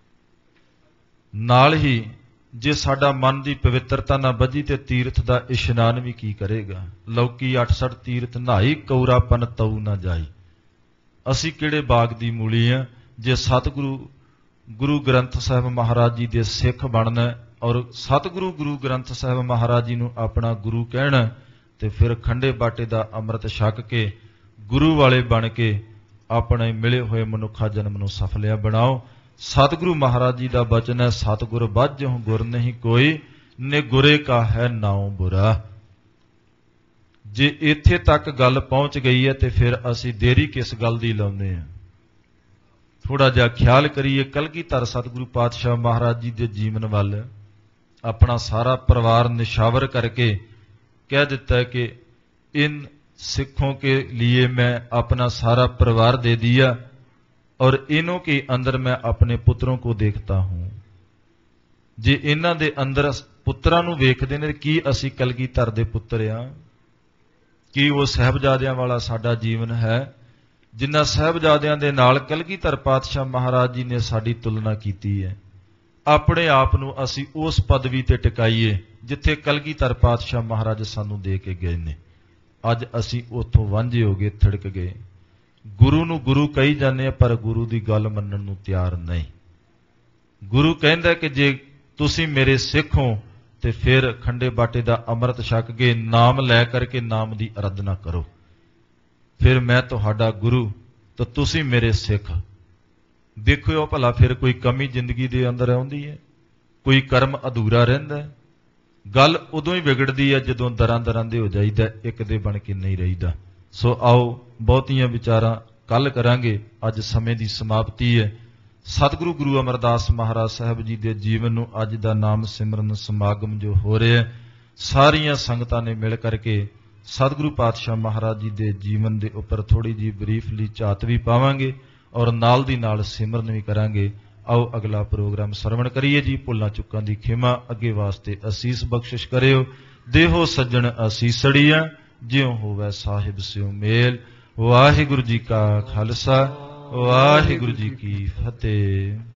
ਨਾਲ ਹੀ ਜੇ ਸਾਡਾ ਮਨ ਦੀ ਪਵਿੱਤਰਤਾ ਨਾ ਬੱਝੀ ਤੇ ਤੀਰਥ ਦਾ ਇਸ਼ਨਾਨ ਵੀ ਕੀ ਕਰੇਗਾ। ਲੌਕੀ ਅੱਠਸਠ ਤੀਰਥ ਨਹਾਈ, ਕੌਰਾਪਨ ਤਉ ਨਾ ਜਾਈ। ਅਸੀਂ ਕਿਹੜੇ ਬਾਗ ਦੀ ਮੂਲੀ ਆ ਜੇ ਸਤਿਗੁਰੂ ਗੁਰੂ ਗ੍ਰੰਥ ਸਾਹਿਬ ਮਹਾਰਾਜ ਜੀ ਦੇ ਸਿੱਖ ਬਣਨਾ ਔਰ ਸਤਿਗੁਰੂ ਗੁਰੂ ਗ੍ਰੰਥ ਸਾਹਿਬ ਮਹਾਰਾਜ ਜੀ ਨੂੰ ਆਪਣਾ ਗੁਰੂ ਕਹਿਣਾ, ਤੇ ਫਿਰ ਖੰਡੇ ਬਾਟੇ ਦਾ ਅੰਮ੍ਰਿਤ ਛਕ ਕੇ ਗੁਰੂ ਵਾਲੇ ਬਣ ਕੇ ਆਪਣੇ ਮਿਲੇ ਹੋਏ ਮਨੁੱਖਾ ਜਨਮ ਨੂੰ ਸਫਲਿਆ ਬਣਾਓ। ਸਤਿਗੁਰੂ ਮਹਾਰਾਜ ਜੀ ਦਾ ਬਚਨ ਹੈ, ਸਤਿਗੁਰ ਬਾਝਹੁ ਗੁਰ ਨਹੀਂ ਕੋਈ, ਨਿਗੁਰੇ ਕਾ ਹੈ ਨਾਉ ਬੁਰਾ। ਜੇ ਇੱਥੇ ਤੱਕ ਗੱਲ ਪਹੁੰਚ ਗਈ ਹੈ ਤੇ ਫਿਰ ਅਸੀਂ ਦੇਰੀ ਕਿਸ ਗੱਲ ਦੀ ਲਾਉਂਦੇ ਹਾਂ। ਥੋੜਾ ਜਿਹਾ ਖਿਆਲ ਕਰੀਏ। ਕਲਗੀਧਰ ਸਤਿਗੁਰੂ ਪਾਤਸ਼ਾਹ ਮਹਾਰਾਜ ਜੀ ਦੇ ਜੀਵਨ ਵੱਲ ਆਪਣਾ ਸਾਰਾ ਪਰਿਵਾਰ ਨਿਸ਼ਾਵਰ ਕਰਕੇ ਕਹਿ ਦਿੱਤਾ ਕਿ ਇਨ सिखों के लिए मैं अपना सारा परिवार दे दिया और इनों के अंदर मैं अपने पुत्रों को देखता हूं। ਜੇ ਇਹਨਾਂ ਦੇ ਅੰਦਰ ਪੁੱਤਰਾਂ ਨੂੰ ਵੇਖਦੇ ਨੇ, ਕੀ ਅਸੀਂ ਕਲਗੀਧਰ ਦੇ ਪੁੱਤਰ ਆ? ਕੀ ਉਹ ਸਾਹਿਬਜ਼ਾਦਿਆਂ ਵਾਲਾ ਸਾਡਾ ਜੀਵਨ ਹੈ? ਜਿਨ੍ਹਾਂ ਸਾਹਿਬਜ਼ਾਦਿਆਂ ਦੇ ਨਾਲ ਕਲਗੀਧਰ ਪਾਤਸ਼ਾਹ ਮਹਾਰਾਜ ਜੀ ਨੇ ਸਾਡੀ ਤੁਲਨਾ ਕੀਤੀ ਹੈ। ਆਪਣੇ ਆਪ ਨੂੰ ਅਸੀਂ ਉਸ ਪਦਵੀ ਤੇ ਟਿਕਾਈਏ ਜਿੱਥੇ ਕਲਗੀਧਰ ਪਾਤਸ਼ਾਹ ਮਹਾਰਾਜ ਸਾਨੂੰ ਦੇ ਕੇ ਗਏ ਨੇ। ਅੱਜ ਅਸੀਂ ਉੱਥੋਂ ਵਾਂਝੇ ਹੋ ਗਏ, ਥਿੜਕ ਗਏ। ਗੁਰੂ ਨੂੰ ਗੁਰੂ ਕਹੀ ਜਾਂਦੇ ਆ, ਪਰ ਗੁਰੂ ਦੀ ਗੱਲ ਮੰਨਣ ਨੂੰ ਤਿਆਰ ਨਹੀਂ। ਗੁਰੂ ਕਹਿੰਦਾ ਕਿ ਜੇ ਤੁਸੀਂ ਮੇਰੇ ਸਿੱਖ ਹੋ ਤੇ ਫਿਰ ਖੰਡੇ ਬਾਟੇ ਦਾ ਅੰਮ੍ਰਿਤ ਛਕ ਕੇ ਨਾਮ ਲੈ ਕਰਕੇ ਨਾਮ ਦੀ ਅਰਾਧਨਾ ਕਰੋ, ਫਿਰ ਮੈਂ ਤੁਹਾਡਾ ਗੁਰੂ ਤਾਂ ਤੁਸੀਂ ਮੇਰੇ ਸਿੱਖ। ਦੇਖਿਓ ਭਲਾ ਫਿਰ ਕੋਈ ਕਮੀ ਜ਼ਿੰਦਗੀ ਦੇ ਅੰਦਰ ਆਉਂਦੀ ਹੈ? ਕੋਈ ਕਰਮ ਅਧੂਰਾ ਰਹਿੰਦਾ ਹੈ? ਗੱਲ ਉਦੋਂ ਹੀ ਵਿਗੜਦੀ ਹੈ ਜਦੋਂ ਦਰਾਂ ਦਰਾਂ ਦੇ ਹੋ ਜਾਈਦਾ, ਇੱਕ ਦੇ ਬਣ ਕੇ ਨਹੀਂ ਰਹੀਦਾ। ਸੋ ਆਓ ਬਹੁਤੀਆਂ ਵਿਚਾਰਾਂ ਕੱਲ ਕਰਾਂਗੇ, ਅੱਜ ਸਮੇਂ ਦੀ ਸਮਾਪਤੀ ਹੈ। ਸਤਿਗੁਰੂ ਗੁਰੂ ਅਮਰਦਾਸ ਮਹਾਰਾਜ ਸਾਹਿਬ ਜੀ ਦੇ ਜੀਵਨ ਨੂੰ ਅੱਜ ਦਾ ਨਾਮ ਸਿਮਰਨ ਸਮਾਗਮ ਜੋ ਹੋ ਰਿਹਾ ਹੈ, ਸਾਰੀਆਂ ਸੰਗਤਾਂ ਨੇ ਮਿਲ ਕਰਕੇ ਸਤਿਗੁਰੂ ਪਾਤਸ਼ਾਹ ਮਹਾਰਾਜ ਜੀ ਦੇ ਜੀਵਨ ਦੇ ਉੱਪਰ ਥੋੜੀ ਜਿਹੀ ਬਰੀਫਲੀ ਝਾਤ ਵੀ ਪਾਵਾਂਗੇ ਔਰ ਨਾਲ ਦੀ ਨਾਲ ਸਿਮਰਨ ਵੀ ਕਰਾਂਗੇ। ਆਓ ਅਗਲਾ ਪ੍ਰੋਗਰਾਮ ਸਰਵਣ ਕਰੀਏ ਜੀ। ਭੁੱਲਾਂ ਚੁੱਕਾਂ ਦੀ ਖਿਮਾ, ਅੱਗੇ ਵਾਸਤੇ ਅਸੀਸ ਬਖਸ਼ਿਸ਼ ਕਰਿਓ। ਦੇਹੋ ਸੱਜਣ ਅਸੀਸੜੀਆਂ, ਜਿਉ ਹੋਵੇ ਸਾਹਿਬ ਸਿਉ ਮੇਲ। ਵਾਹਿਗੁਰੂ ਜੀ ਕਾ ਖਾਲਸਾ, ਵਾਹਿਗੁਰੂ ਜੀ ਕੀ ਫਤਿਹ।